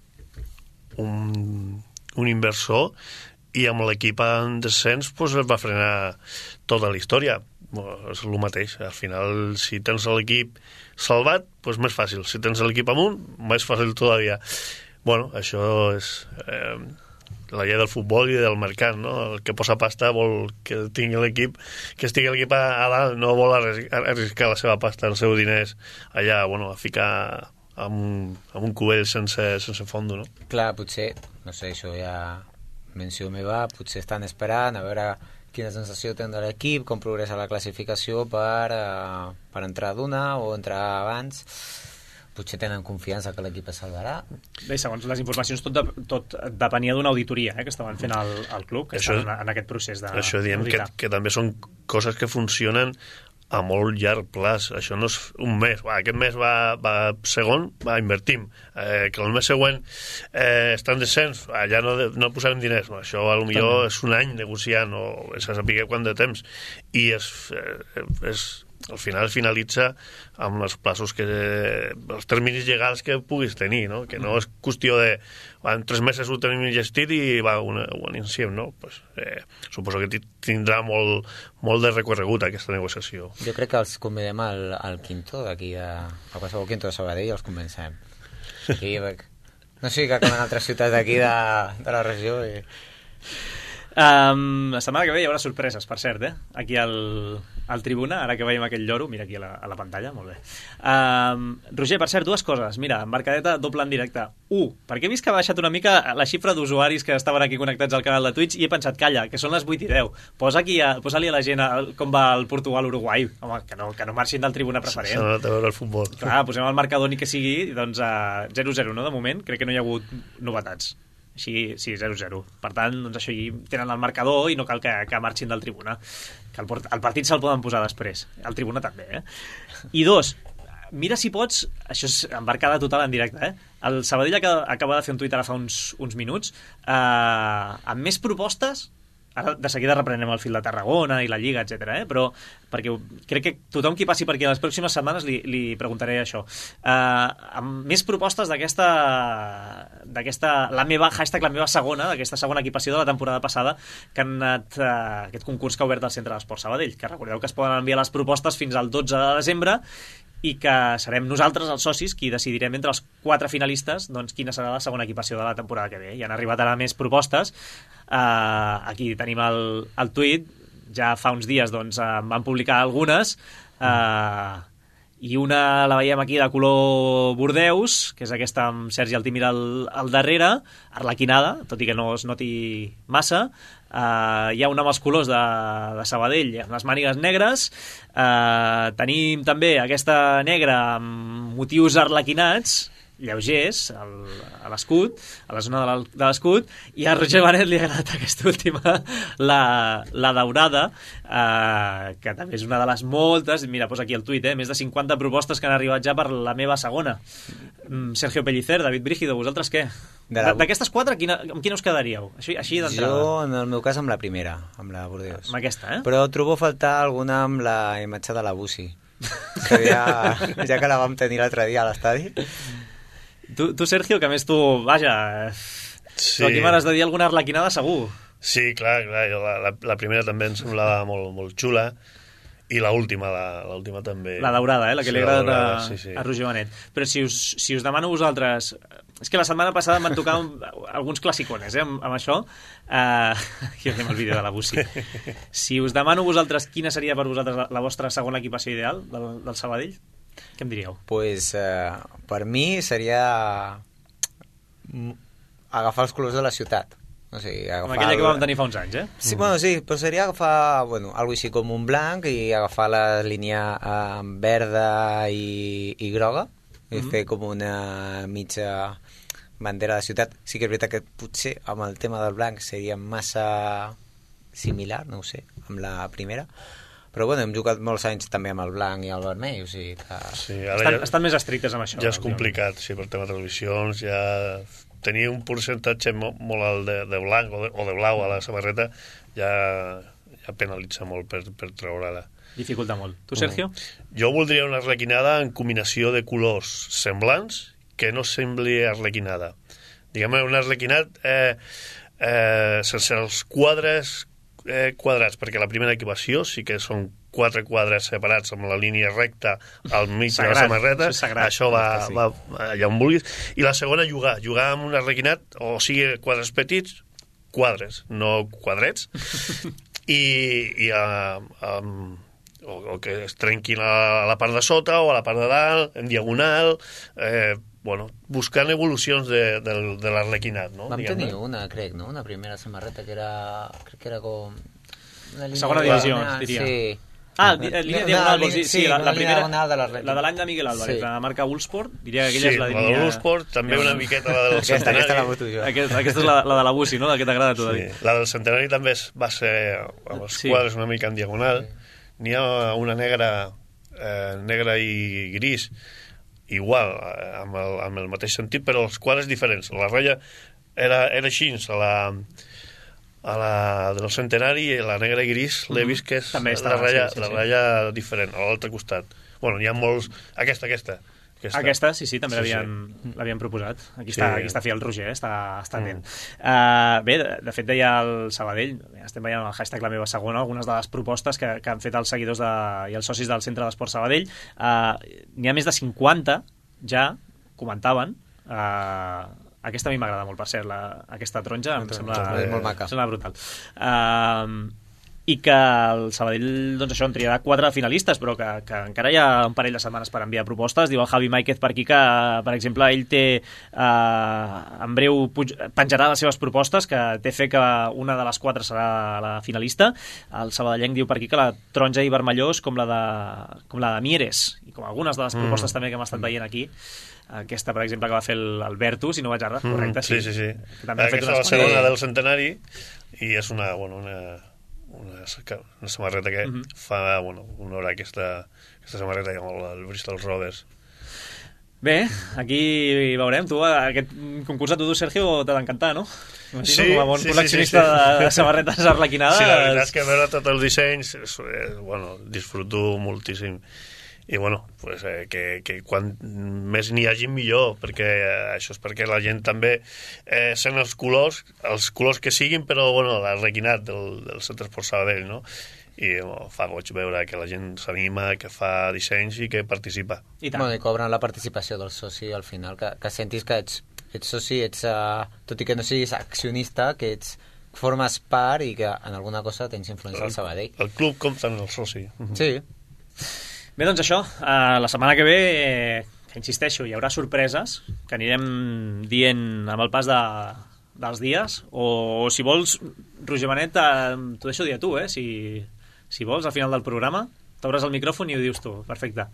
inversor i amb l'equip en descens pues, es va frenar tota la història. És el mateix, al final si tens l'equip salvat pues, més fàcil, si tens l'equip amunt més fàcil todavía. Bueno, això és la llei del futbol i del mercat, no? El que posa pasta vol que tingui l'equip, que estigui l'equip a dalt, no vol arriscar la seva pasta, els seus diners allà, bueno, a ficar amb un cubell sense fondo, no? Clar, potser, no sé, això ja menció meva, potser estan esperant a veure quina sensació tenen de l'equip, com progressa la classificació per entrar d'una o entrar abans. Potser tenen confiança que l'equip es salvarà. Bé, segons les informacions, tot depenia d'una auditoria que estaven fent al club, que estan en aquest procés de... Això diem que també són coses que funcionen a molt llarg plaç. Això no és un mes. Aquest mes va segon, invertim. Que el mes següent està en descens, allà no posarem diners. Això potser és un any negociant o s'ha de saber quant de temps. I al final finalitza amb els plaços els terminis legals que puguis tenir, no? Que no és qüestió de en 3 mesos ho tenim gestit i ho anunciem, no? Pues, suposo que tindrà molt de recorregut aquesta negociació. Jo crec que els convidem al Quinto d'aquí, a qualsevol Quinto de Sabadell, els convencem. No sé que acaben altres ciutats d'aquí de la regió i... La setmana que ve hi haurà sorpreses, per cert, aquí al Tribuna, ara que veiem aquell lloro, mira aquí a la pantalla, molt bé. Roger, per cert, 2 coses. Mira, embarcadeta doble en directe. 1, perquè he vist que ha baixat una mica la xifra d'usuaris que estaven aquí connectats al canal de Twitch i he pensat, calla, que són les 8:10. Posa-li a la gent com va el Portugal-Uruguai. Home, que no marxin del Tribuna preferent. S'ha anat a veure el futbol. Clar, posem el marcador ni que sigui, doncs 0-0, no? De moment, crec que no hi ha hagut novetats. Així, sí, 0-0. Per tant, doncs això, tenen el marcador i no cal que marxin del Tribuna. Que el partit se'l poden posar després. El Tribuna també, I 2, mira si pots, això és embarcada total en directe, el Sabadell acaba de fer un tuit ara fa uns minuts, amb més propostes. Ara de seguida reprenem el fil de Tarragona i la Lliga, etc. Però perquè crec que tothom qui passi per aquí les pròximes setmanes li preguntaré això. Amb més propostes d'aquesta la meva segona, d'aquesta segona equipació de la temporada passada, que han anat aquest concurs que ha obert el Centre d'Esport Sabadell, que recordeu que es poden enviar les propostes fins al 12 de desembre i que serem nosaltres, els socis, qui decidirem entre els 4 finalistes doncs quina serà la segona equipació de la temporada que ve. I han arribat ara més propostes. Aquí tenim el tuit, ja fa uns dies doncs, van publicar algunes, i una la veiem aquí de color bordeus, que és aquesta amb Sergi Altimira al darrere, arlequinada, tot i que no es noti massa. Hi ha una amb els colors de Sabadell amb les mànigues negres. Tenim també aquesta negra amb motius arlequinats lleugers a l'escut, a la zona de l'escut, i a Roger Benet li ha agradat aquesta última, la daurada, que també és una de les moltes. Mira, posa aquí el tuit, més de 50 propostes que han arribat ja per la meva segona. Sergio Pellicer, David Brígido, vosaltres què? D'aquestes 4, amb quina us quedaríeu? Així d'entrada. Jo, en el meu cas, amb la primera, amb la Bordeus. Amb aquesta, Però trobo a faltar alguna amb la imatge de la Bussi, que ja que la vam tenir l'altre dia a l'estadi. Tu, Sergio, que a més tu, vaja, sí. Aquí m'has de dir alguna arlequinada segur. Sí, clar, la primera també em semblava molt xula, i l'última també. La daurada, la que li agrada a Roger Benet. Però si us demano vosaltres... És que la setmana passada em van tocar alguns classicones, amb això. Aquí tenim el vídeo de la Bussi. Si us demano vosaltres quina seria per vosaltres la vostra segona equipació ideal del Sabadell, què em diríeu? Pues, per mi seria agafar els colors de la ciutat. O sigui, com aquella que vam tenir fa uns anys, Sí, bueno, sí, però seria agafar algo així com un blanc i agafar la línia verda i groga i fer com una mitja bandera de la ciutat. Sí que és veritat que potser amb el tema del blanc seria massa similar, no ho sé, amb la primera. Però bueno, hem jugat molts anys també amb el blanc i el vermell, o sigui que... Sí, estan més estrictes amb això. Ja és complicat, sí, per tema de televisions, ja tenir un percentatge molt alt de blanc o de blau a la samarreta ja penalitza molt per treure-la. Dificulta molt. Tu, Sergio? Jo voldria una arlequinada en combinació de colors semblants que no sembli arlequinada. Diguem-ne, un arlequinat sense els quadres quadrats, perquè la primera equipació sí que són 4 quadres separats amb la línia recta al mig de la samarreta. Això va allà on vulguis. I la segona, jugar amb un arlequinat, o sigui, quadres petits quadres, no quadrets, i o que es trenquin a la part de sota o a la part de dalt, en diagonal, buscant evolucions de l'Arlequinat, no? Vam tenir una, crec, no? Una primera samarreta que crec que era com... Segona divisió, diria. Sí. Línia diagonal, vols dir? Sí, la primera, la de l'any de Miguel Álvarez, la marca Ulsport, diria que aquella és la línia... Sí, la de l'Ulsport, també una miqueta la del Centenari. Aquesta la voto jo. Aquesta és la de la Bussi, no? La que t'agrada a tu, David. La del Centenari també va ser amb els quadres una mica en diagonal. N'hi ha una negra i gris, igual, amb el mateix sentit, però els quadres diferents. La ratlla era així, a la del Centenari, i la negra i gris l'he vist que és la ratlla diferent, a l'altre costat. Bueno, n'hi ha molts... Aquesta, sí, també l'havien proposat. Aquí està fi el Roger, està atent. Bé, de fet, deia el Sabadell, estem veient el hashtag La meva segona, algunes de les propostes que han fet els seguidors i els socis del Centre d'Esport Sabadell. N'hi ha més de 50, ja, comentaven. Aquesta a mi m'agrada molt, per cert, aquesta taronja, em sembla molt maca. Sembla brutal. I que el Sabadell, doncs això, en triarà 4 finalistes, però que encara hi ha un parell de setmanes per enviar propostes. Diu el Javi Máiquez per aquí que, per exemple, ell té en breu penjarà les seves propostes, que té fe que una de les 4 serà la finalista. El sabadellenc diu per aquí que la taronja i vermelló és com la de Mieres, i com algunes de les propostes també que hem estat veient aquí. Aquesta, per exemple, que va fer l'Alberto, si no vaig errat, correcte, sí. Aquesta és la segona del Centenari, i és una samarreta que fa honor a aquesta samarreta, el Bristol Rovers. Bé, aquí veurem. Tu, aquest concurs a tu, Sergio, t'ha d'encantar, no? Sí, com a bon col·leccionista de samarretes arlequinades. Sí, la veritat és que veure tots els dissenys, disfruto moltíssim. I pues, que quan més n'hi hagi millor, perquè això és perquè la gent també sent els colors que siguin, però l'arlequinat del Centre Esport Sabadell, no? I fa goig veure que la gent s'anima, que fa dissenys i que participa. I cobren la participació del soci al final, que sentis que ets soci, tot i que no siguis accionista, que formes part i que en alguna cosa tens influència al Sabadell. El club compta en el soci. Sí. Bé, doncs això, la setmana que ve, que insisteixo, hi haurà sorpreses que anirem dient amb el pas dels dies, o si vols, Roger Benet, t'ho deixo dir a tu, si vols, al final del programa, t'obres el micròfon i ho dius tu, perfecte.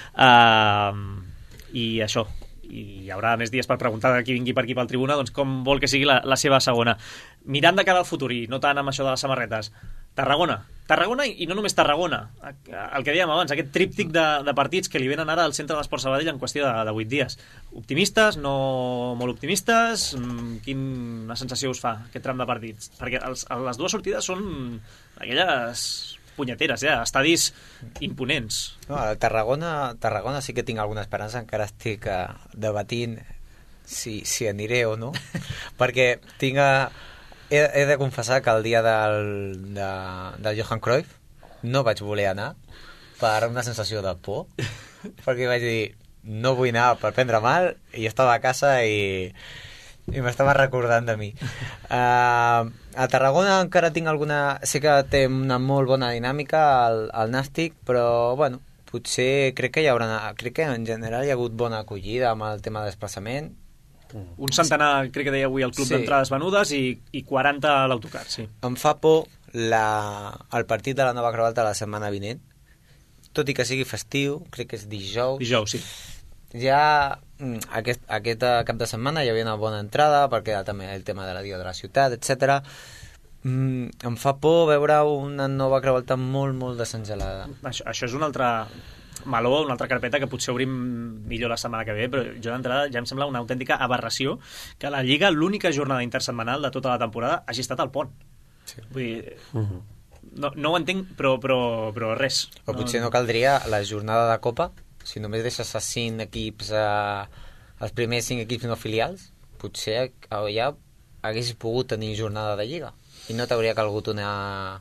I això, i hi haurà més dies per preguntar a qui vingui per aquí pel Tribuna, doncs com vol que sigui la seva segona. Mirant de cara al futur, i no tant amb això de les samarretes, Tarragona i no només Tarragona, el que dèiem abans, aquest tríptic de partits que li venen ara al Centre d'Esport Sabadell en qüestió de 8 dies. Optimistes, no molt optimistes? Quina sensació us fa aquest tram de partits? Perquè les dues sortides són aquelles punyeteres, estadis imponents. No, a Tarragona sí que tinc alguna esperança, encara estic debatint si aniré o no, perquè he de confessar que el dia del Johan Cruyff no vaig voler anar per una sensació de por, perquè vaig dir no vull anar per prendre mal, i estava a casa i m'estava recordant de mi. A Tarragona encara tinc sé que té una molt bona dinàmica al Nàstic, però potser crec que en general hi ha hagut bona acollida amb el tema de desplaçament. Un centenar, crec que deia avui, el club d'entrades venudes, i 40 a l'autocar, sí. Em fa por el partit de la Nova Creu Alta la setmana vinent, tot i que sigui festiu, crec que és dijous. Dijous, sí. Ja aquest cap de setmana hi havia una bona entrada, perquè també el tema de la Dia de la Ciutat, etc. Em fa por veure una Nova Creu Alta molt, molt desengelada. Això és una altra meló, una altra carpeta que potser obrim millor la setmana que ve, però jo d'entrada ja em sembla una autèntica aberració que la Lliga, l'única jornada intersetmanal de tota la temporada, hagi estat al Pont. Sí. Vull dir, no ho entenc, però res. O potser no caldria la jornada de Copa, si només deixes a 5 equips, els primers 5 equips no filials, potser ja haguessis pogut tenir jornada de Lliga i no t'hauria calgut una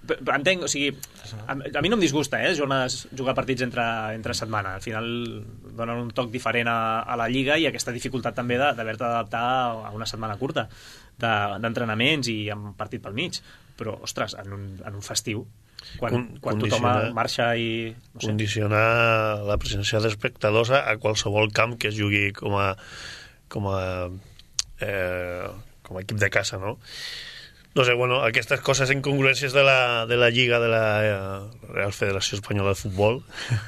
entenc, o sigui, a mi no em disgusta, jugar partits entre setmana. Al final donen un toc diferent a la Lliga i aquesta dificultat també d'haver-te d'adaptar a una setmana curta d'entrenaments i amb partit pel mig. Però, ostres, en un festiu, quan tothom marxa i... No sé. Condicionar la presència d'espectadors a qualsevol camp que es jugui com a equip de casa, no? No sé, bueno, aquestes coses incongruències de la Lliga de la Real Federació Espanyola de Futbol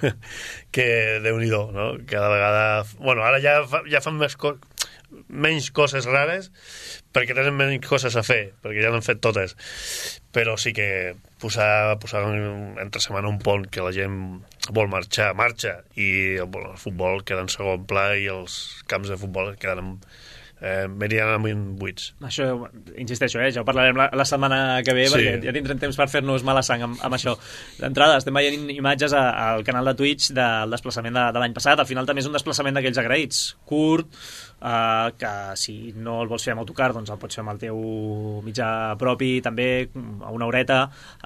que déu-n'hi-do, no? Cada vegada... Bueno, ara ja fan menys coses rares perquè tenen menys coses a fer, perquè ja n'han fet totes, però sí que posar entre setmana un pont que la gent vol marxa, i el futbol queda en segon pla i els camps de futbol queden meridianament buits. Això, insisteixo, ja ho parlarem la setmana que ve, perquè ja tindrem temps per fer-nos mala sang amb això. D'entrada, estem veient imatges al canal de Twitch del desplaçament de l'any passat. Al final també és un desplaçament d'aquells agraïts, curt, que si no el vols fer amb autocar, doncs el pots fer amb el teu mitjà propi, també a una horeta.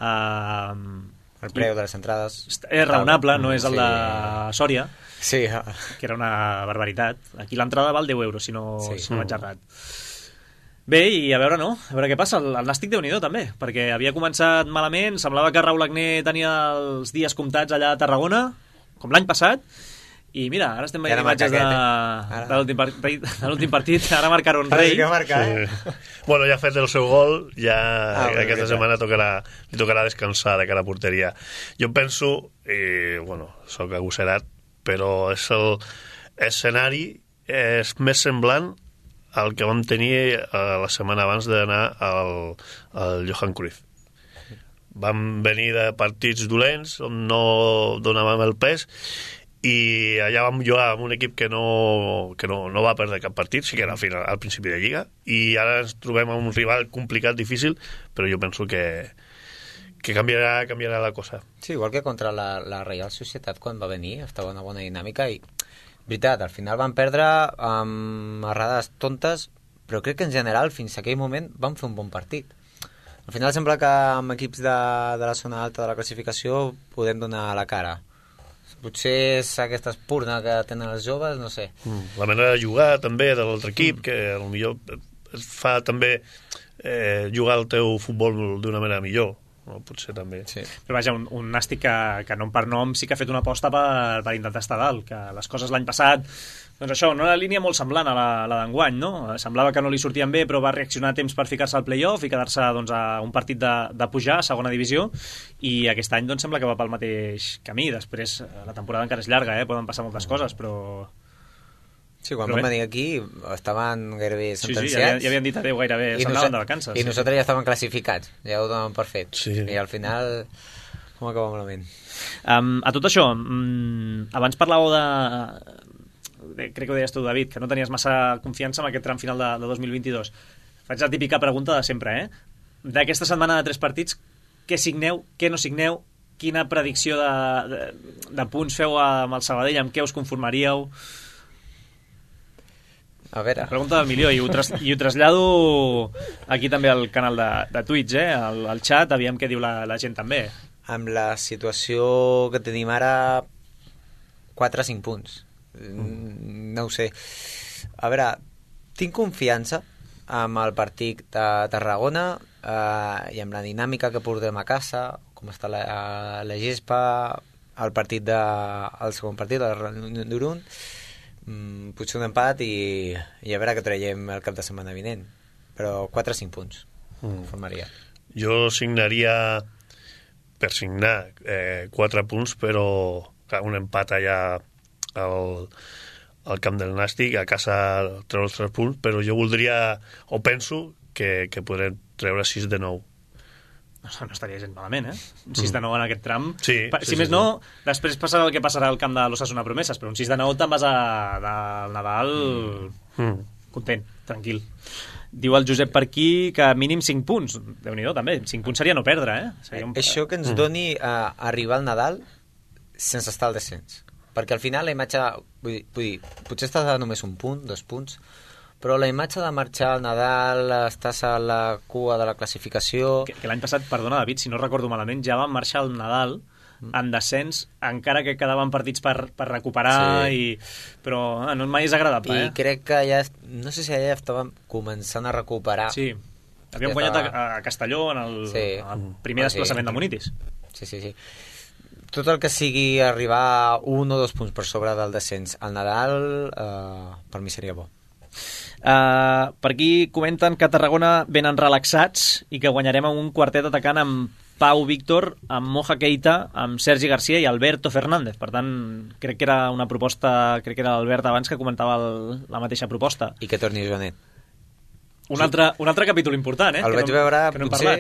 El preu de les entrades és raonable, no és el de Sòria, que era una barbaritat. Aquí l'entrada val 10 euros, si no vaig errat. Bé, i a veure què passa. El Nàstic Déu-n'hi-do també, perquè havia començat malament, semblava que Raúl Agné tenia els dies comptats allà a Tarragona, com l'any passat, i mira, ara estem veient imatges de l'últim partit, ara marcar un rei. Bueno, ja ha fet el seu gol, aquesta setmana li tocarà descansar de cara a porteria. Jo penso, soc agosserat, però és l'escenari és més semblant al que vam tenir la setmana abans d'anar al Johan Cruyff. Vam venir de partits dolents on no donàvem el pes i allà vam jugar amb un equip que no va perdre cap partit, sí que era al principi de Lliga, i ara ens trobem amb un rival complicat, difícil, però jo penso que canviarà la cosa. Sí, igual que contra la Real Societat quan va venir, estava una bona dinàmica i, veritat, al final van perdre amb errades tontes, però crec que en general fins a aquell moment van fer un bon partit. Al final sembla que amb equips de la zona alta de la classificació podem donar la cara. Potser és aquesta espurna que tenen els joves, no sé. La manera de jugar també de l'altre equip, que potser et fa també jugar el teu futbol d'una manera millor. No, potser també. Sí. Però vaja, un Nàstic que nom per nom sí que ha fet una aposta per intentar estar dalt, que les coses l'any passat, doncs això, una línia molt semblant a la d'enguany, no? Semblava que no li sortien bé, però va reaccionar a temps per ficar-se al play-off i quedar-se a un partit de pujar a segona divisió, i aquest any doncs sembla que va pel mateix camí. Després la temporada encara és llarga, poden passar moltes coses, però... Sí, quan vam venir aquí estaven gairebé sentenciats. Sí, ja havien dit adeu gairebé, s'anaven de vacances. I nosaltres ja estaven classificats, ja ho donaven per fet. Sí. I al final com acaba malament. A tot això, abans parlàveu crec que ho deies tu, David, que no tenies massa confiança en aquest tram final de 2022. Faig la típica pregunta de sempre, d'aquesta setmana de 3 partits, què signeu, què no signeu, quina predicció de punts feu amb el Sabadell, amb què us conformaríeu? A veure. Pregunta del milió, i ho trasllado aquí també al canal de Twitch, al xat, aviam què diu la gent també. Amb la situació que tenim ara, 4 o 5 punts. No ho sé. A veure, tinc confiança amb el partit de Tarragona i amb la dinàmica que portem a casa, com està la gespa, el segon partit, el d'Urun. Potser un empat i a veure què traiem el cap de setmana vinent, però 4 o 5 punts formaria. Jo signaria per signar 4 punts, però un empat allà al camp del Nàstic, a casa treure els 3 punts, però jo voldria, o penso que podrem treure 6 de 9. No estaria gent malament, 6 de 9 en aquest tram. Sí, si més no, després passarà el que passarà al camp de l'Osasuna Promeses, però un 6 de 9 te'n vas al Nadal content, tranquil. Diu el Josep per aquí que mínim 5 punts. Déu-n'hi-do, també. 5 punts seria no perdre, Seria Això que ens doni arribar al Nadal sense estar al descens. Perquè al final la imatge... Vull dir, potser està només un punt, 2 punts, Però la imatge de marxar al Nadal, estàs a la cua de la classificació... Que l'any passat, perdona David, si no recordo malament, ja van marxar al Nadal en descens, encara que quedaven partits per recuperar, però no mai és agradable. I crec que ja, no sé si ja estàvem començant a recuperar. Sí, havíem guanyat a Castelló en el primer desplaçament de Munitis. Sí. Tot el que sigui arribar 1 o 2 punts per sobre del descens al Nadal, per mi seria bo. Per aquí comenten que a Tarragona venen relaxats i que guanyarem amb un quartet atacant amb Pau Víctor, amb Moja Keita, amb Sergi Garcia i Alberto Fernández. Per tant, crec que era una proposta, crec que era l'Albert abans que comentava la mateixa proposta. I que torni Joanet. Un altre capítol important, El vaig veure, potser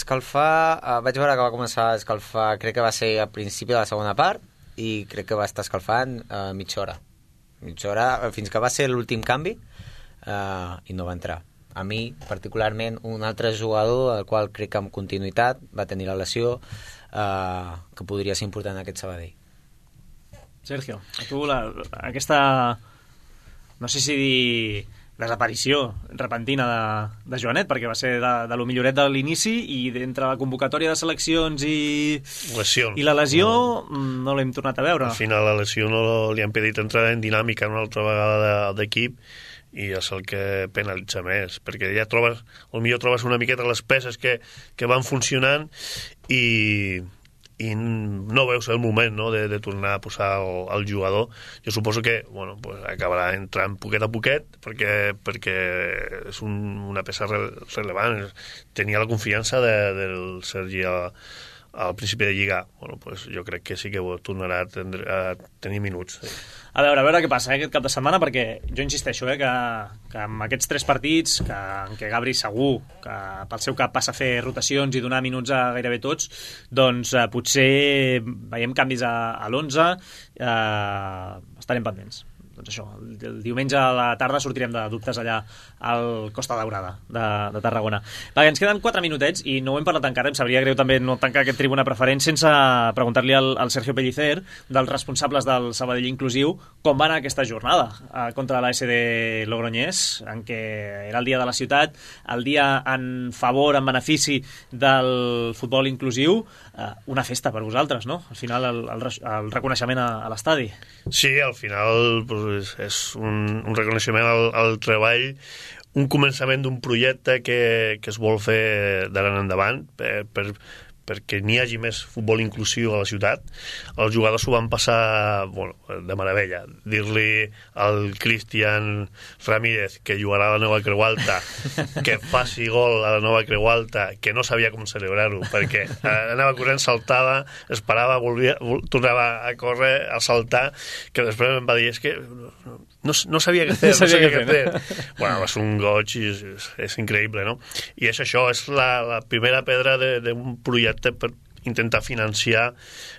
vaig veure que va començar a escalfar, crec que va ser al principi de la segona part, i crec que va estar escalfant mitja hora, fins que va ser l'últim canvi, i no va entrar. A mi, particularment, un altre jugador, el qual crec que amb continuïtat va tenir la lesió, que podria ser important en aquest Sabadell. Sergio, a tu aquesta, no sé si dir desaparició repentina de Joanet, perquè va ser de lo milloret de l'inici, i d'entre la convocatòria de seleccions i la lesió no l'hem tornat a veure. Al final la lesió no li han impedit entrar en dinàmica una altra vegada d'equip, i és el que penalitza més, perquè ja trobes una miqueta les peces que van funcionant i no veus el moment, no, de tornar a posar el jugador. Jo suposo que pues acabarà entrant poquet a poquet, perquè és una peça rellevant. Tenia la confiança del Sergi al principi de Lliga. Pues jo crec que sí que tornarà a tenir minuts. Sí. A veure què passa aquest cap de setmana, perquè jo insisteixo que amb aquests 3 partits, en què Gabri segur que pel seu cap passa a fer rotacions i donar minuts a gairebé tots, doncs potser veiem canvis a l'11, estarem pendents. Doncs això, el diumenge a la tarda sortirem de dubtes allà al Costa Daurada de Tarragona. Va, ens queden 4 minutets i no ho hem parlat encara. Em sabria greu també no tancar aquest tribuna preferent sense preguntar-li al Sergio Pellicer, dels responsables del Sabadell Inclusiu, com va anar aquesta jornada contra la SD Logroñés, en què era el dia de la ciutat, el dia en favor, en benefici del futbol inclusiu. Una festa per vosaltres, no? Al final el reconeixement a l'estadi. Sí, al final pues, és un reconeixement al treball, un començament d'un projecte que es vol fer d'ara en endavant perquè n'hi hagi més futbol inclusiu a la ciutat. Els jugadors s'ho van passar de meravella. Dir-li al Cristian Ramírez, que jugarà a la Nova Creu Alta, que faci gol a la Nova Creu Alta, que no sabia com celebrar-ho, perquè anava corrent, saltava, esperava, tornava a córrer, a saltar, que després em va dir, és que no sabia què fer, no sabia què fer. Bueno, va ser un goig i és increïble, no? I és això, és la primera pedra d'un projecte per intentar financiar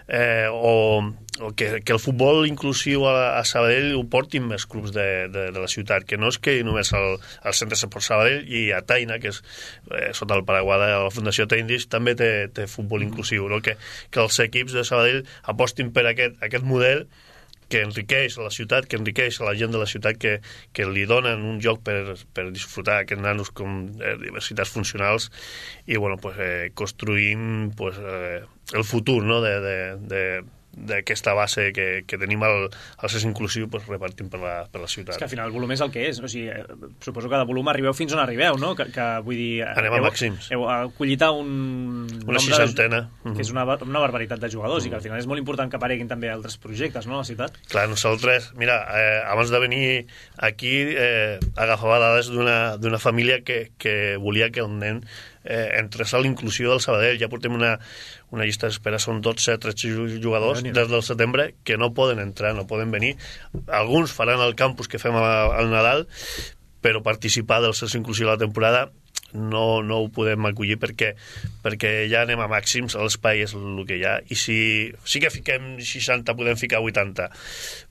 o que el futbol inclusiu a Sabadell ho portin més clubs de la ciutat, que no és que només el Centre Esport Sabadell, i a Taina, que és sota el paraguà de la Fundació Taindis, també té futbol inclusiu, no? Que els equips de Sabadell apostin per aquest model que enriqueix la ciutat, que enriqueix la gent de la ciutat, que li donen un lloc per disfrutar aquests nanos com diversitats funcionals, i construïm el futur, no? D'aquesta base que tenim al ser inclusiu, repartim per la ciutat. És que al final el volum és el que és, o sigui, suposo que de volum arribeu fins on arribeu, no? Que vull dir, anem a màxims. Heu acollit una seixantena, que és una barbaritat de jugadors, i que al final és molt important que apareguin també altres projectes, no?, a la ciutat. Clar, nosaltres, mira, abans de venir aquí agafava dades d'una família que volia que el nen entrés a l'inclusió del Sabadell. Ja portem una llista d'espera, són 12-13 jugadors des del setembre que no poden entrar, no poden venir. Alguns faran el campus que fem al Nadal, però participar del cens inclusiu de la temporada no ho podem acollir perquè ja anem a màxims, l'espai és el que hi ha, i si sí que fiquem 60 podem ficar 80,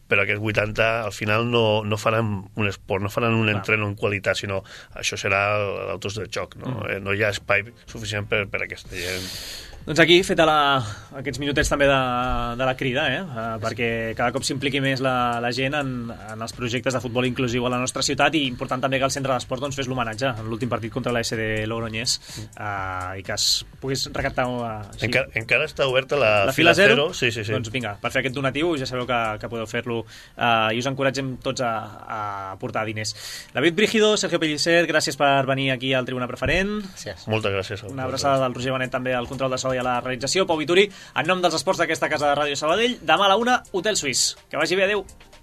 però aquests 80 al final no faran un esport, no faran un entreno en qualitat, sinó això serà l'autos de xoc, no? No hi ha espai suficient per aquesta gent. Doncs aquí, feta aquests minutets també de la crida, perquè cada cop s'impliqui més la gent en els projectes de futbol inclusiu a la nostra ciutat, i important també que el centre d'esport doncs, fes l'homenatge en l'últim partit contra la SD Logroñés, i que es pogués recaptar... Encara està oberta la fila zero? Sí. Doncs vinga, per fer aquest donatiu ja sabeu que podeu fer-lo, i us encoratgem tots a aportar diners. David Brígido, Sergio Pellicer, gràcies per venir aquí al Tribuna Preferent. Gràcies. Moltes gràcies. Una abraçada del Roger Benet també al control de so i a la realització. Pau Vituri, en nom dels esports d'aquesta casa de Ràdio Sabadell, demà a la 1, Hotel Suís. Que vagi bé, adeu.